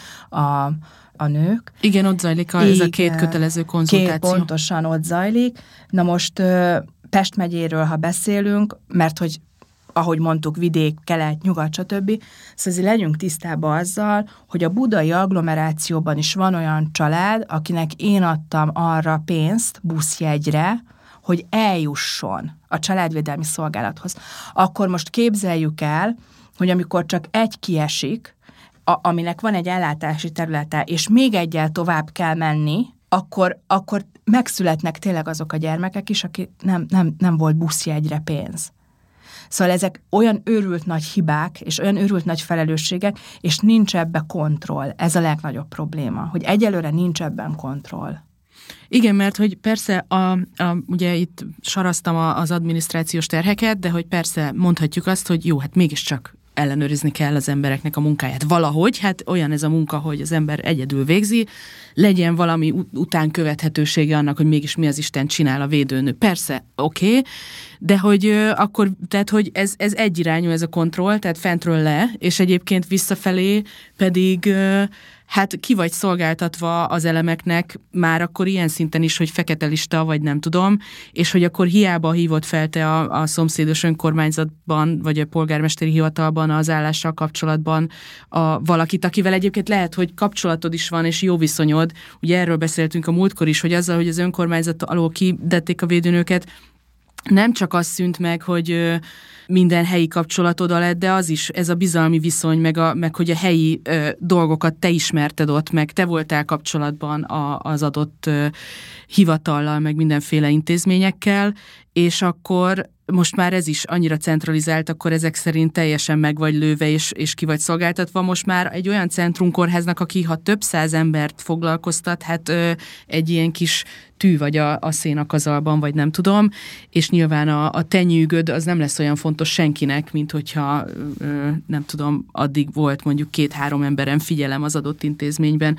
a nők. Igen, ott zajlik ez a 2 kötelező konzultáció. Pontosan ott zajlik. Na most Pest megyéről, ha beszélünk, mert hogy ahogy mondtuk, vidék, kelet, nyugat, stb. Szóval legyünk tisztában azzal, hogy a budai agglomerációban is van olyan család, akinek én adtam arra pénzt buszjegyre, hogy eljusson a családvédelmi szolgálathoz. Akkor most képzeljük el, hogy amikor csak egy kiesik, aminek van egy ellátási területe, és még egyel tovább kell menni, akkor megszületnek tényleg azok a gyermekek is, akik nem volt buszjegyre pénz. Szóval ezek olyan őrült nagy hibák, és olyan őrült nagy felelősségek, és nincs ebbe kontroll. Ez a legnagyobb probléma, hogy egyelőre nincs ebben kontroll. Igen, mert hogy persze, ugye itt saraztam az adminisztrációs terheket, de hogy persze mondhatjuk azt, hogy jó, hát mégiscsak ellenőrizni kell az embereknek a munkáját. Valahogy, hát olyan ez a munka, hogy az ember egyedül végzi, legyen valami utánkövethetősége annak, hogy mégis mi az Isten csinál a védőnő. Persze, oké, de hogy akkor, tehát hogy ez egyirányú ez a kontroll, tehát fentről le, és egyébként visszafelé pedig hát ki vagy szolgáltatva az elemeknek már akkor ilyen szinten is, hogy fekete lista, vagy nem tudom, és hogy akkor hiába hívott fel te a szomszédos önkormányzatban, vagy a polgármesteri hivatalban az állással kapcsolatban valakit, akivel egyébként lehet, hogy kapcsolatod is van, és jó viszonyod. Ugye erről beszéltünk a múltkor is, hogy azzal, hogy az önkormányzat alól kidették a védőnőket, nem csak az szűnt meg, hogy minden helyi kapcsolat oda lett, de az is, ez a bizalmi viszony, meg hogy a helyi dolgokat te ismerted ott, meg te voltál kapcsolatban az adott hivatallal, meg mindenféle intézményekkel, és akkor most már ez is annyira centralizált, akkor ezek szerint teljesen meg vagy lőve, és ki vagy szolgáltatva. Most már egy olyan centrumkórháznak, aki ha több száz embert foglalkoztat, hát egy ilyen kis tű vagy a szénakazalban, vagy nem tudom, és nyilván a te nyűgöd az nem lesz olyan fontos senkinek, mint hogyha nem tudom, addig volt mondjuk 2-3 emberen figyelem az adott intézményben.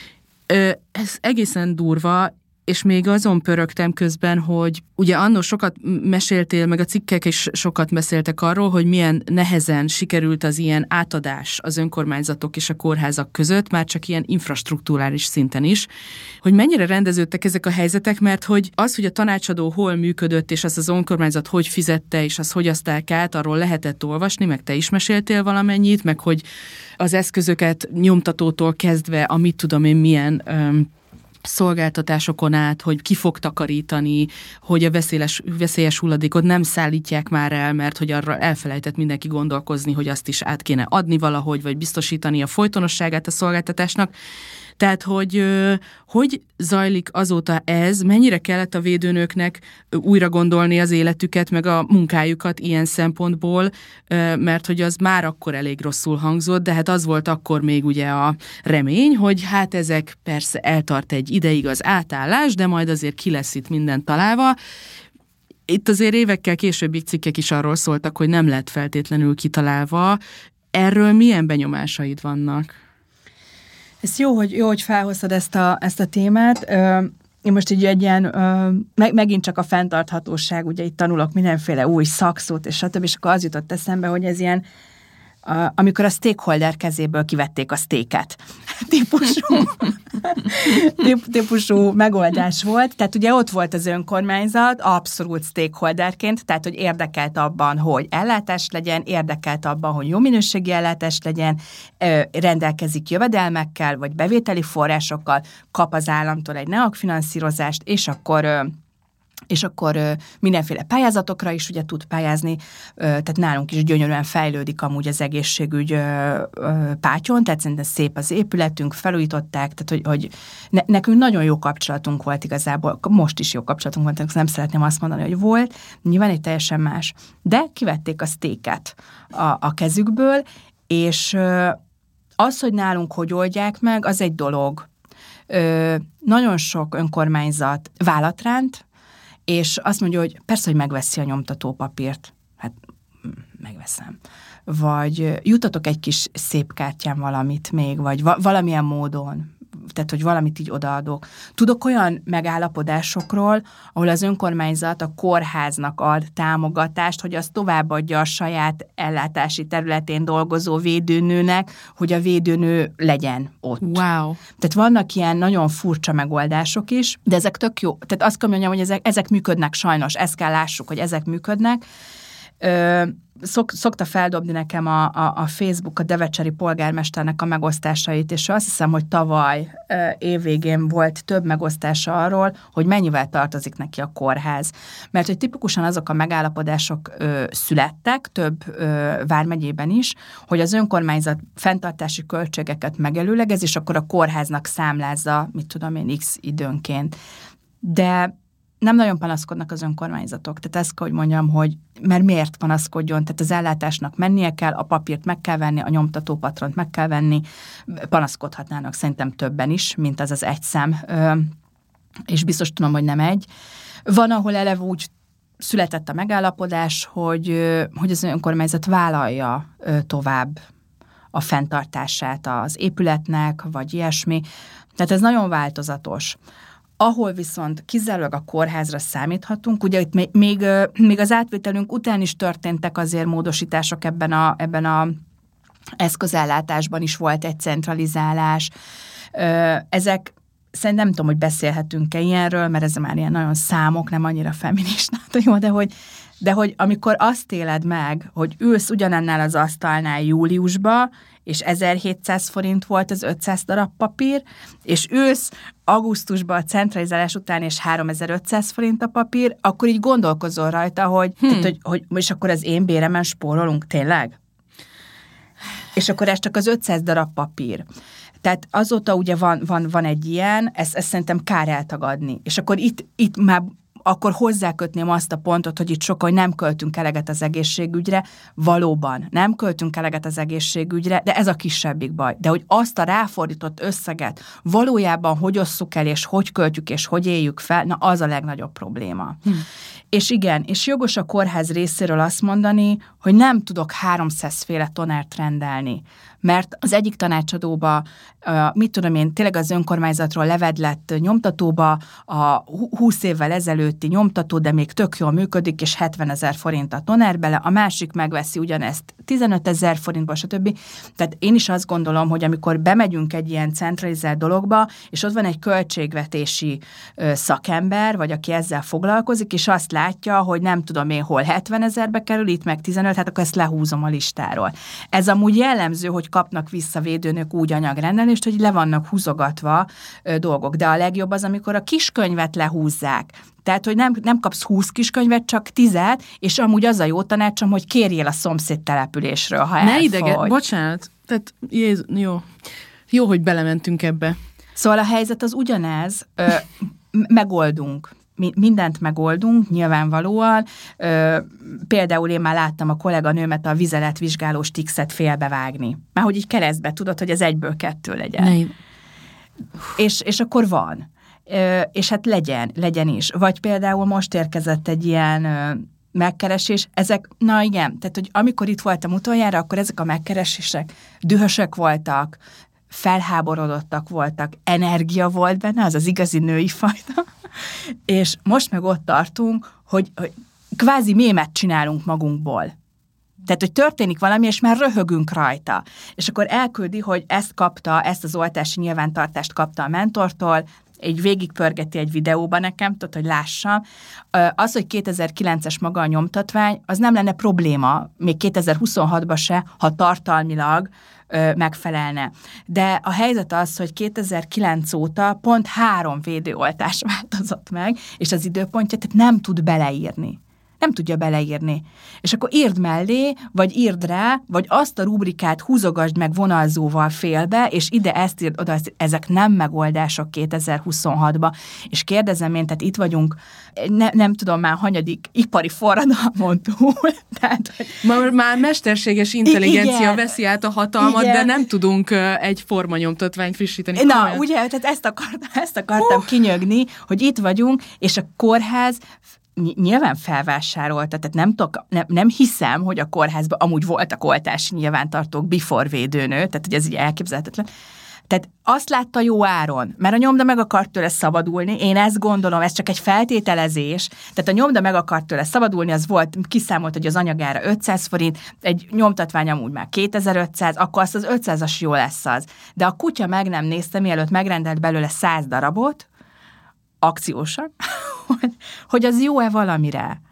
Ez egészen durva, és még azon pörögtem közben, hogy ugye annó sokat meséltél, meg a cikkek is sokat beszéltek arról, hogy milyen nehezen sikerült az ilyen átadás az önkormányzatok és a kórházak között, már csak ilyen infrastruktúrális szinten is, hogy mennyire rendeződtek ezek a helyzetek, mert hogy az, hogy a tanácsadó hol működött, és azt az önkormányzat hogy fizette, és azt hogy azták át, arról lehetett olvasni, meg te is meséltél valamennyit, meg hogy az eszközöket nyomtatótól kezdve, amit tudom én milyen szolgáltatásokon át, hogy ki fog takarítani, hogy a veszélyes hulladékot nem szállítják már el, mert hogy arra elfelejtett mindenki gondolkozni, hogy azt is át kéne adni valahogy, vagy biztosítani a folytonosságát a szolgáltatásnak. Tehát, hogy zajlik azóta ez, mennyire kellett a védőnöknek újra gondolni az életüket, meg a munkájukat ilyen szempontból, mert hogy az már akkor elég rosszul hangzott, de hát az volt akkor még ugye a remény, hogy hát ezek persze eltart egy ideig az átállás, de majd azért ki lesz itt minden találva. Itt azért évekkel későbbi cikkek is arról szóltak, hogy nem lett feltétlenül kitalálva. Erről milyen benyomásaid vannak? Ez jó, hogy felhoztad ezt a témát. Én most így egy ilyen, megint csak a fenntarthatóság, ugye itt tanulok mindenféle új szakszót, és stb., és akkor az jutott eszembe, hogy ez ilyen, amikor a stakeholder kezéből kivették a steaket típusú megoldás volt. Tehát ugye ott volt az önkormányzat abszolút stakeholderként, tehát hogy érdekelt abban, hogy ellátás legyen, érdekelt abban, hogy jó minőségi ellátás legyen, rendelkezik jövedelmekkel, vagy bevételi forrásokkal, kap az államtól egy NEAK finanszírozást, és akkor mindenféle pályázatokra is ugye tud pályázni, tehát nálunk is gyönyörűen fejlődik amúgy az egészségügy pátyon, tehát szerintem szép az épületünk, felújították, tehát hogy nekünk nagyon jó kapcsolatunk volt igazából, most is jó kapcsolatunk volt, nem szeretném azt mondani, hogy volt, nyilván egy teljesen más. De kivették a steaket a kezükből, és az, hogy nálunk hogy oldják meg, az egy dolog. Nagyon sok önkormányzat vállat ránt, és azt mondja, hogy persze, hogy megveszi a nyomtatópapírt. Hát megveszem. Vagy jutatok egy kis szép kártyán valamit még, vagy valamilyen módon, tehát, hogy valamit így odaadok. Tudok olyan megállapodásokról, ahol az önkormányzat a kórháznak ad támogatást, hogy az továbbadja a saját ellátási területén dolgozó védőnőnek, hogy a védőnő legyen ott. Wow. Tehát vannak ilyen nagyon furcsa megoldások is, de ezek tök jó. Tehát azt kell mondjam, hogy ezek működnek sajnos, ezt kell lássuk, hogy ezek működnek. Szokta feldobni nekem a Facebook a devecseri polgármesternek a megosztásait, és azt hiszem, hogy tavaly évvégén volt több megosztása arról, hogy mennyivel tartozik neki a kórház. Mert hogy tipikusan azok a megállapodások születtek, több vármegyében is, hogy az önkormányzat fenntartási költségeket megelőlegez, és akkor a kórháznak számlázza, mit tudom én, X időnként. De nem nagyon panaszkodnak az önkormányzatok. Tehát ezt kell, hogy mondjam, hogy mert miért panaszkodjon, tehát az ellátásnak mennie kell, a papírt meg kell venni, a nyomtatópatront meg kell venni, panaszkodhatnának szerintem többen is, mint az egy szem, és biztos tudom, hogy nem egy. Van, ahol eleve úgy született a megállapodás, hogy az önkormányzat vállalja tovább a fenntartását az épületnek, vagy ilyesmi. Tehát ez nagyon változatos. Ahol viszont kizárólag a kórházra számíthatunk, ugye itt még az átvételünk után is történtek azért módosítások ebben a eszközellátásban is volt egy centralizálás. Ezek szerintem nem tudom, hogy beszélhetünk-e ilyenről, mert ez már ilyen nagyon számok, nem annyira feminista, jó, de hogy amikor azt éled meg, hogy ülsz ugyanannál az asztalnál júliusba, és 1700 forint volt az 500 darab papír, és ülsz augusztusban a centralizálás után, és 3500 forint a papír, akkor így gondolkozol rajta, tehát, hogy és akkor az én béremen spórolunk, tényleg? És akkor ez csak az 500 darab papír. Tehát azóta ugye van egy ilyen, ezt szerintem kár eltagadni. És akkor itt már akkor hozzákötném azt a pontot, hogy itt sokan nem költünk eleget az egészségügyre, valóban nem költünk eleget az egészségügyre, de ez a kisebbik baj. De hogy azt a ráfordított összeget valójában hogy osszuk el, és hogy költjük, és hogy éljük fel, na az a legnagyobb probléma. És igen, és jogos a kórház részéről azt mondani, hogy nem tudok 300 féle tonert rendelni, mert az egyik tanácsadóba, mit tudom én, tényleg az önkormányzatról levedlett nyomtatóba a 20 évvel ezelőtti nyomtató, de még tök jól működik, és 70 000 forint a toner bele, a másik megveszi ugyanezt 15 000 forintba, stb. Tehát én is azt gondolom, hogy amikor bemegyünk egy ilyen centralizált dologba, és ott van egy költségvetési szakember, vagy aki ezzel foglalkozik, és azt látja, hogy nem tudom én hol 70 000-be kerül, itt meg 15, hát akkor ezt lehúzom a listáról. Ez amúgy jellemző, hogy kapnak vissza védőnök úgy anyagrendelést, hogy le vannak húzogatva dolgok. De a legjobb az, amikor a kiskönyvet lehúzzák. Tehát, hogy nem kapsz 20 kiskönyvet, csak 10, és amúgy az a jó tanácsom, hogy kérjél a szomszéd településről, ha ne idegen, bocsánat. Tehát, jó, hogy belementünk ebbe. Szóval a helyzet az ugyanez, megoldunk. Mindent megoldunk, nyilvánvalóan. Például én már láttam a kolléganőmet a vizeletvizsgálós tixet félbevágni. Már hogy így keresztbe tudod, hogy ez 1-ből 2 legyen. És akkor van. És hát legyen is. Vagy például most érkezett egy ilyen megkeresés, ezek, na igen, tehát hogy amikor itt voltam utoljára, akkor ezek a megkeresések dühösek voltak, felháborodottak voltak, energia volt benne, az igazi női fajta, és most meg ott tartunk, hogy kvázi mémet csinálunk magunkból. Tehát, hogy történik valami, és már röhögünk rajta. És akkor elküldi, hogy ezt az oltási nyilvántartást kapta a mentortól, így végigpörgeti egy videóban nekem, tudod, hogy lássam. Az, hogy 2009-es maga a nyomtatvány, az nem lenne probléma, még 2026-ban se, ha tartalmilag megfelelne. De a helyzet az, hogy 2009 óta pont 3 védőoltás változott meg, és az időpontja, tehát nem tud beleírni. Nem tudja beleírni. És akkor írd mellé, vagy írd rá, vagy azt a rubrikát húzogasd meg vonalzóval félbe, és ide ezt írd oda, ezek nem megoldások 2026-ba. És kérdezem én, tehát itt vagyunk, nem tudom már hanyadik ipari forradalmon túl. Tehát, már mesterséges intelligencia igen, veszi át a hatalmat, igen, de nem tudunk egy formanyomtatványt frissíteni. Na, komolyan. Ugye, tehát ezt akartam kinyögni, hogy itt vagyunk, és a kórház nyilván felvásárolta, tehát nem hiszem, hogy a kórházban amúgy voltak oltási nyilvántartók before védőnő, tehát hogy ez így elképzelhetetlen. Tehát azt látta jó áron, mert a nyomda meg akart tőle szabadulni, én ezt gondolom, ez csak egy feltételezés, tehát a nyomda meg akart tőle szabadulni, az volt, kiszámolt, hogy az anyagára 500 forint, egy nyomtatvány amúgy már 2500, akkor azt az 500-as jó lesz az. De a kutya meg nem nézte, mielőtt megrendelt belőle 100 darabot, akciósan, hogy az jó-e valamire.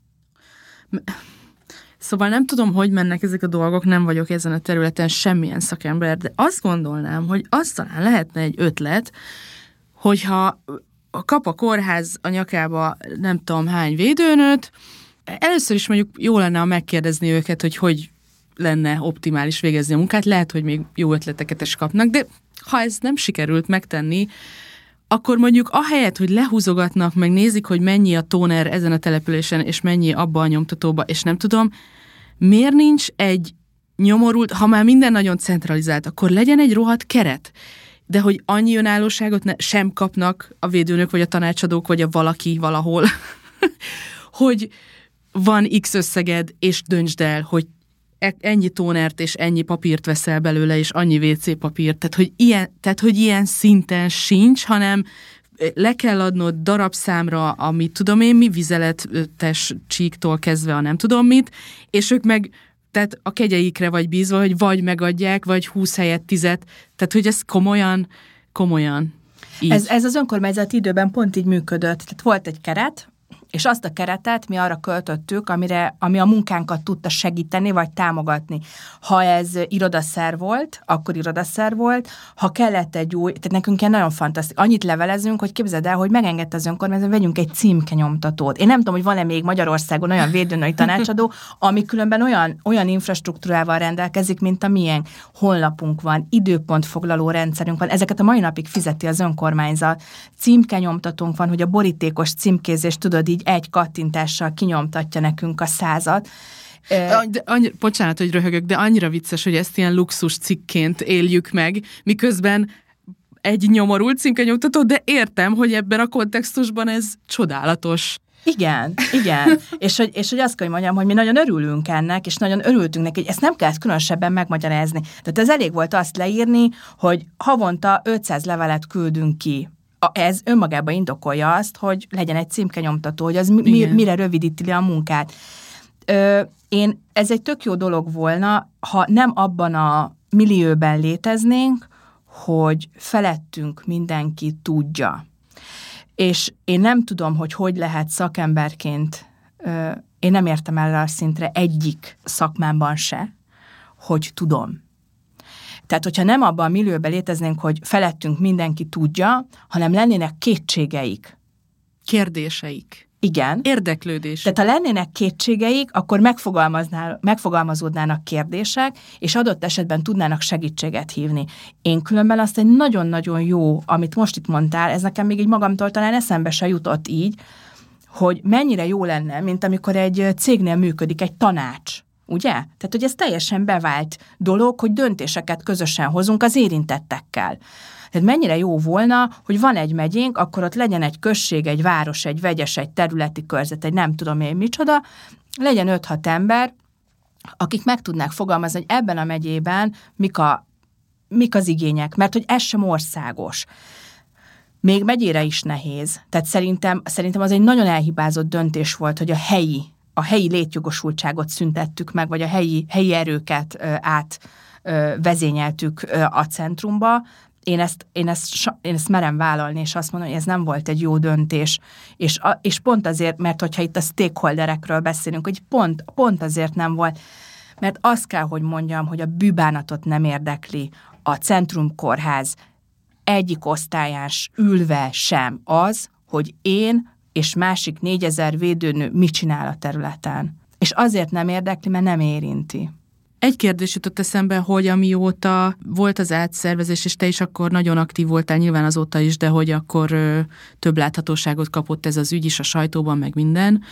Szóval nem tudom, hogy mennek ezek a dolgok, nem vagyok ezen a területen semmilyen szakember, de azt gondolnám, hogy azt talán lehetne egy ötlet, hogyha kap a kórház a nyakába nem tudom hány védőnőt, először is mondjuk jó lenne, ha megkérdezni őket, hogy lenne optimális végezni a munkát, lehet, hogy még jó ötleteket is kapnak, de ha ez nem sikerült megtenni, akkor mondjuk ahelyett, hogy lehúzogatnak, meg nézik, hogy mennyi a tóner ezen a településen, és mennyi abba a nyomtatóba, és nem tudom, miért nincs egy nyomorult, ha már minden nagyon centralizált, akkor legyen egy rohadt keret. De hogy annyi önállóságot sem kapnak a védőnök, vagy a tanácsadók, vagy a valaki valahol, hogy van X összeged, és döntsd el, hogy ennyi tónert és ennyi papírt veszel belőle, és annyi WC papírt, tehát hogy ilyen szinten sincs, hanem le kell adnod darabszámra, amit tudom én mi, vizeletes csíktól kezdve a nem tudom mit, és ők meg, tehát a kegyeikre vagy bízva, hogy vagy megadják, vagy 20 helyett 10, tehát hogy ez komolyan így. Ez az önkormányzati időben pont így működött. Tehát volt egy keret, És azt a keretet mi arra költöttük, ami a munkánkat tudta segíteni, vagy támogatni. Ha ez irodaszer volt, akkor irodaszer volt, ha kellett egy új, tehát nekünk ilyen nagyon fantasztikus. Annyit levelezünk, hogy képzeld el, hogy megengedte az önkormányzat, hogy vegyünk egy címkenyomtatót. Én nem tudom, hogy van-e még Magyarországon olyan védőnői tanácsadó, ami különben olyan infrastruktúrával rendelkezik, mint a miénk. Honlapunk van, időpontfoglaló rendszerünk van, ezeket a mai napig fizeti az önkormányzat. Címkenyomtatónk van, hogy a borítékos címkézést tudod így egy kattintással kinyomtatja nekünk a százat. Bocsánat, hogy röhögök, de annyira vicces, hogy ezt ilyen luxus cikként éljük meg, miközben egy nyomorult címkenyomtató, de értem, hogy ebben a kontextusban ez csodálatos. Igen. és hogy azt kell, hogy mondjam, hogy mi nagyon örülünk ennek, és nagyon örültünk neki, hogy ezt nem kellett különösebben megmagyarázni. Tehát ez elég volt azt leírni, hogy havonta 500 levelet küldünk ki. Ez önmagában indokolja azt, hogy legyen egy címkenyomtató, hogy az mire rövidíti le a munkát. Ez egy tök jó dolog volna, ha nem abban a millióben léteznénk, hogy felettünk mindenki tudja. És én nem tudom, hogy lehet szakemberként, én nem értem erre a szintre egyik szakmámban se, hogy tudom. Tehát, hogyha nem abban a millióben léteznénk, hogy felettünk mindenki tudja, hanem lennének kétségeik. Kérdéseik. Igen. Érdeklődés. Tehát, ha lennének kétségeik, akkor megfogalmazódnának kérdések, és adott esetben tudnának segítséget hívni. Én különben azt egy nagyon-nagyon jó, amit most itt mondtál, ez nekem még így magamtól talán eszembe se jutott így, hogy mennyire jó lenne, mint amikor egy cégnél működik egy tanács. Ugye? Tehát, hogy ez teljesen bevált dolog, hogy döntéseket közösen hozunk az érintettekkel. Tehát mennyire jó volna, hogy van egy megyénk, akkor ott legyen egy község, egy város, egy vegyes, egy területi körzet, egy nem tudom én micsoda, legyen 5-6 ember, akik meg tudnák fogalmazni, hogy ebben a megyében mik az igények, mert hogy ez sem országos. Még megyére is nehéz. Tehát szerintem az egy nagyon elhibázott döntés volt, hogy a helyi létjogosultságot szüntettük meg, vagy a helyi erőket átvezényeltük a centrumba. Én ezt merem vállalni, és azt mondom, hogy ez nem volt egy jó döntés. És pont azért, mert hogyha itt a stakeholderekről beszélünk, hogy pont azért nem volt, mert azt kell, hogy mondjam, hogy a bűbánatot nem érdekli a centrumkórház egyik osztályán ülve sem az, hogy én és másik 4000 védőnő mit csinál a területen. És azért nem érdekli, mert nem érinti. Egy kérdés jutott eszembe, hogy amióta volt az átszervezés, és te is akkor nagyon aktív voltál, nyilván azóta is, de hogy akkor több láthatóságot kapott ez az ügy is a sajtóban, meg minden.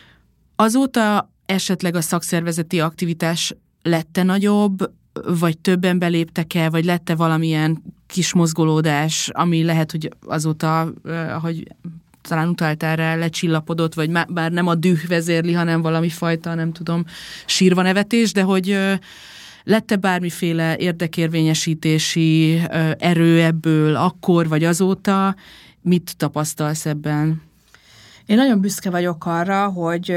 Azóta esetleg a szakszervezeti aktivitás lett-e nagyobb, vagy többen beléptek el, vagy lett-e valamilyen kis mozgolódás, ami lehet, hogy azóta, ahogy talán utaltál rá, lecsillapodott, vagy bár nem a düh vezérli, hanem valami fajta, nem tudom, sírva nevetés, de hogy lett-e bármiféle érdekérvényesítési erő ebből akkor vagy azóta? Mit tapasztalsz ebben? Én nagyon büszke vagyok arra, hogy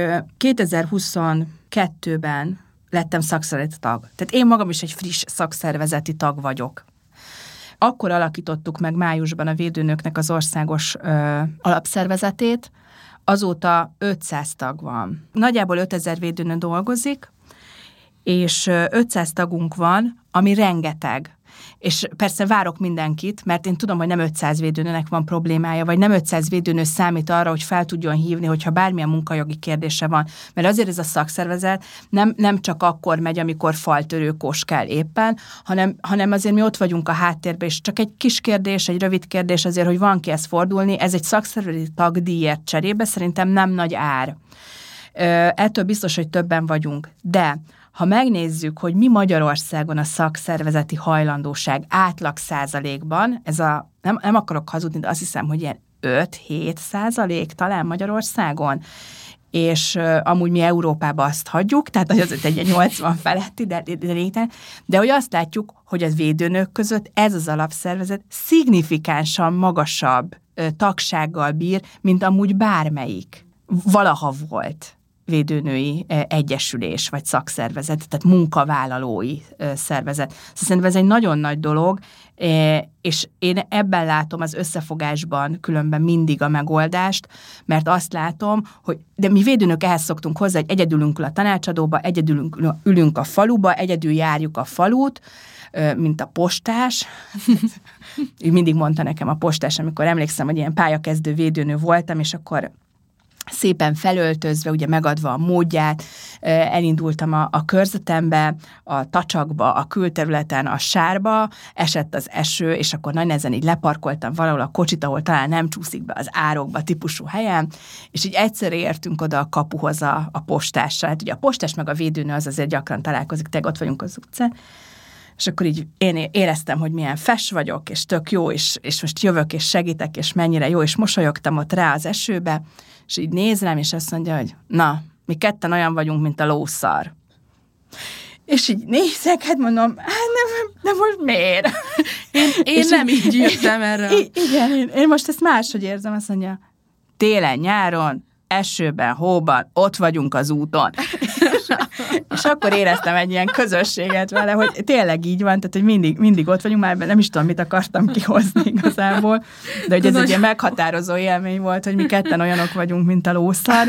2022-ben lettem szakszervezeti tag. Tehát én magam is egy friss szakszervezeti tag vagyok. Akkor alakítottuk meg májusban a védőnöknek az országos alapszervezetét, azóta 500 tag van. Nagyjából 5000 védőnő dolgozik, és 500 tagunk van, ami rengeteg. És persze várok mindenkit, mert én tudom, hogy nem 500 védőnőnek van problémája, vagy nem 500 védőnő számít arra, hogy fel tudjon hívni, hogyha bármilyen munkajogi kérdése van. Mert azért ez a szakszervezet nem csak akkor megy, amikor faltörőkós kell éppen, hanem azért mi ott vagyunk a háttérben, és csak egy kis kérdés, egy rövid kérdés azért, hogy van kihez fordulni, ez egy szakszervezeti tagdíjért cserébe, szerintem nem nagy ár. Ettől biztos, hogy többen vagyunk. De ha megnézzük, hogy mi Magyarországon a szakszervezeti hajlandóság átlag százalékban, nem akarok hazudni, de azt hiszem, hogy ilyen 5-7% talán Magyarországon, és amúgy mi Európában azt hagyjuk, tehát az egy 80 feletti, de hogy azt látjuk, hogy az védőnők között ez az alapszervezet szignifikánsan magasabb tagsággal bír, mint amúgy bármelyik. Valaha volt. védőnői egyesülés, vagy szakszervezet, tehát munkavállalói szervezet. Szerintem ez egy nagyon nagy dolog, és én ebben látom az összefogásban különben mindig a megoldást, mert azt látom, hogy de mi védőnök ehhez szoktunk hozzá, hogy egyedül ülünk a tanácsadóba, egyedül ülünk a faluba, egyedül járjuk a falut, mint a postás. Ő mindig mondta nekem a postás, amikor emlékszem, hogy ilyen pályakezdő védőnő voltam, és akkor szépen felöltözve, ugye megadva a módját, elindultam a körzetembe, a tacsakba, a külterületen, a sárba, esett az eső, és akkor nagy nehezen így leparkoltam valahol a kocsit, ahol talán nem csúszik be az árokba típusú helyen, és így egyszerre értünk oda a kapuhoz a postással. Hát ugye a postás meg a védőnő az azért gyakran találkozik, tényleg ott vagyunk az utcán, és akkor így én éreztem, hogy milyen fes vagyok, és tök jó, és most jövök, és segítek, és mennyire jó, és mosolyogtam ott rá az esőbe, és így nézem, és azt mondja, hogy na, mi ketten olyan vagyunk, mint a lószar. És így nézek, hát mondom, de most miért? Én nem így jöttem erre. Igen, én most ezt máshogy érzem, azt mondja, télen, nyáron, esőben, hóban, ott vagyunk az úton. És akkor éreztem egy ilyen közösséget vele, hogy tényleg így van, tehát hogy mindig ott vagyunk, már nem is tudom, mit akartam kihozni igazából, de hogy ez egy ilyen meghatározó élmény volt, hogy mi ketten olyanok vagyunk, mint a lószar.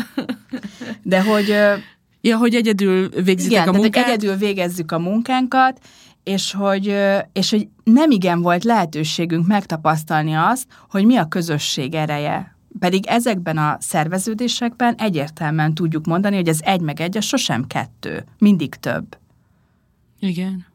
De hogy... Ja, hogy egyedül végzitek a munkát. Igen, egyedül végezzük a munkánkat, és hogy nem igen volt lehetőségünk megtapasztalni azt, hogy mi a közösség ereje. Pedig ezekben a szerveződésekben egyértelműen tudjuk mondani, hogy ez 1 meg 1, az sosem 2, mindig több. Igen.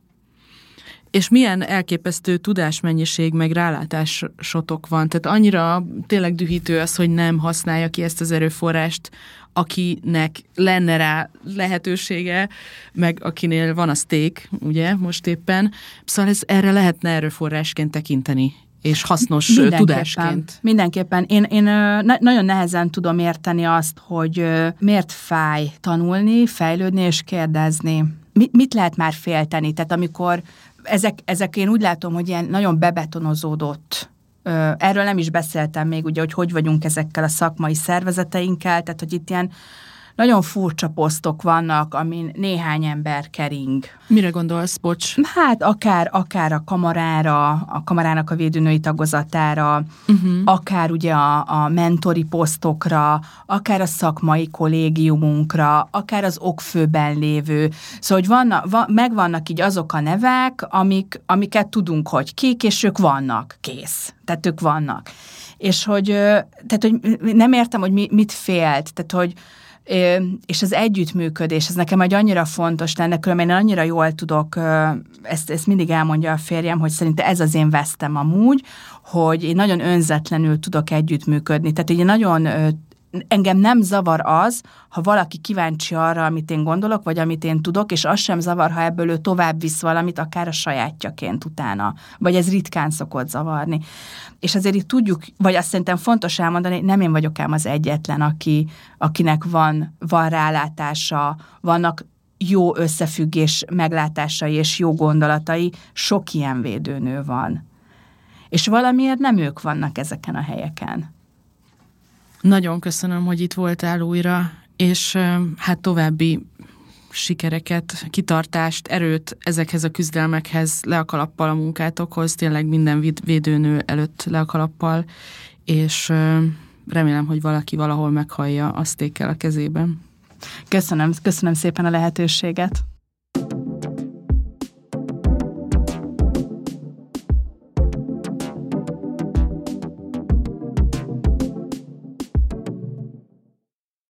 És milyen elképesztő tudásmennyiség, meg rálátásotok van. Tehát annyira tényleg dühítő az, hogy nem használja ki ezt az erőforrást, akinek lenne rá lehetősége, meg akinél van a steak, ugye, most éppen. Szóval erre lehetne erőforrásként tekinteni, és hasznos tudásként. Mindenképpen. Én nagyon nehezen tudom érteni azt, hogy miért fáj tanulni, fejlődni és kérdezni. Mit lehet már félteni? Tehát amikor ezek én úgy látom, hogy ilyen nagyon bebetonozódott. Erről nem is beszéltem még, ugye, hogy vagyunk ezekkel a szakmai szervezeteinkkel, tehát hogy itt ilyen nagyon furcsa posztok vannak, amin néhány ember kering. Mire gondolsz, bocs? Hát akár a kamarának a védőnői tagozatára, akár ugye a mentori posztokra, akár a szakmai kollégiumunkra, akár az okfőben lévő. Szóval, hogy megvannak így azok a nevek, amiket tudunk, hogy kik, és ők vannak, kész. Tehát ők vannak. És hogy nem értem, hogy mit félt, tehát hogy és az együttműködés, ez nekem egy annyira fontos lenne, különben én annyira jól tudok, ezt mindig elmondja a férjem, hogy szerintem ez az én vesztem amúgy, hogy én nagyon önzetlenül tudok együttműködni. Tehát így nagyon engem nem zavar az, ha valaki kíváncsi arra, amit én gondolok, vagy amit én tudok, és az sem zavar, ha ebből ő tovább visz valamit, akár a sajátjaként utána. Vagy ez ritkán szokott zavarni. És azért itt tudjuk, vagy azt szerintem fontos elmondani, nem én vagyok ám az egyetlen, akinek van rálátása, vannak jó összefüggés meglátásai és jó gondolatai, sok ilyen védőnő van. És valamiért nem ők vannak ezeken a helyeken. Nagyon köszönöm, hogy itt voltál újra, és hát további sikereket, kitartást, erőt ezekhez a küzdelmekhez, le a kalappal a munkátokhoz, tényleg minden védőnő előtt le a kalappal, és remélem, hogy valaki valahol meghallja a sztékkel a kezében. Köszönöm szépen a lehetőséget.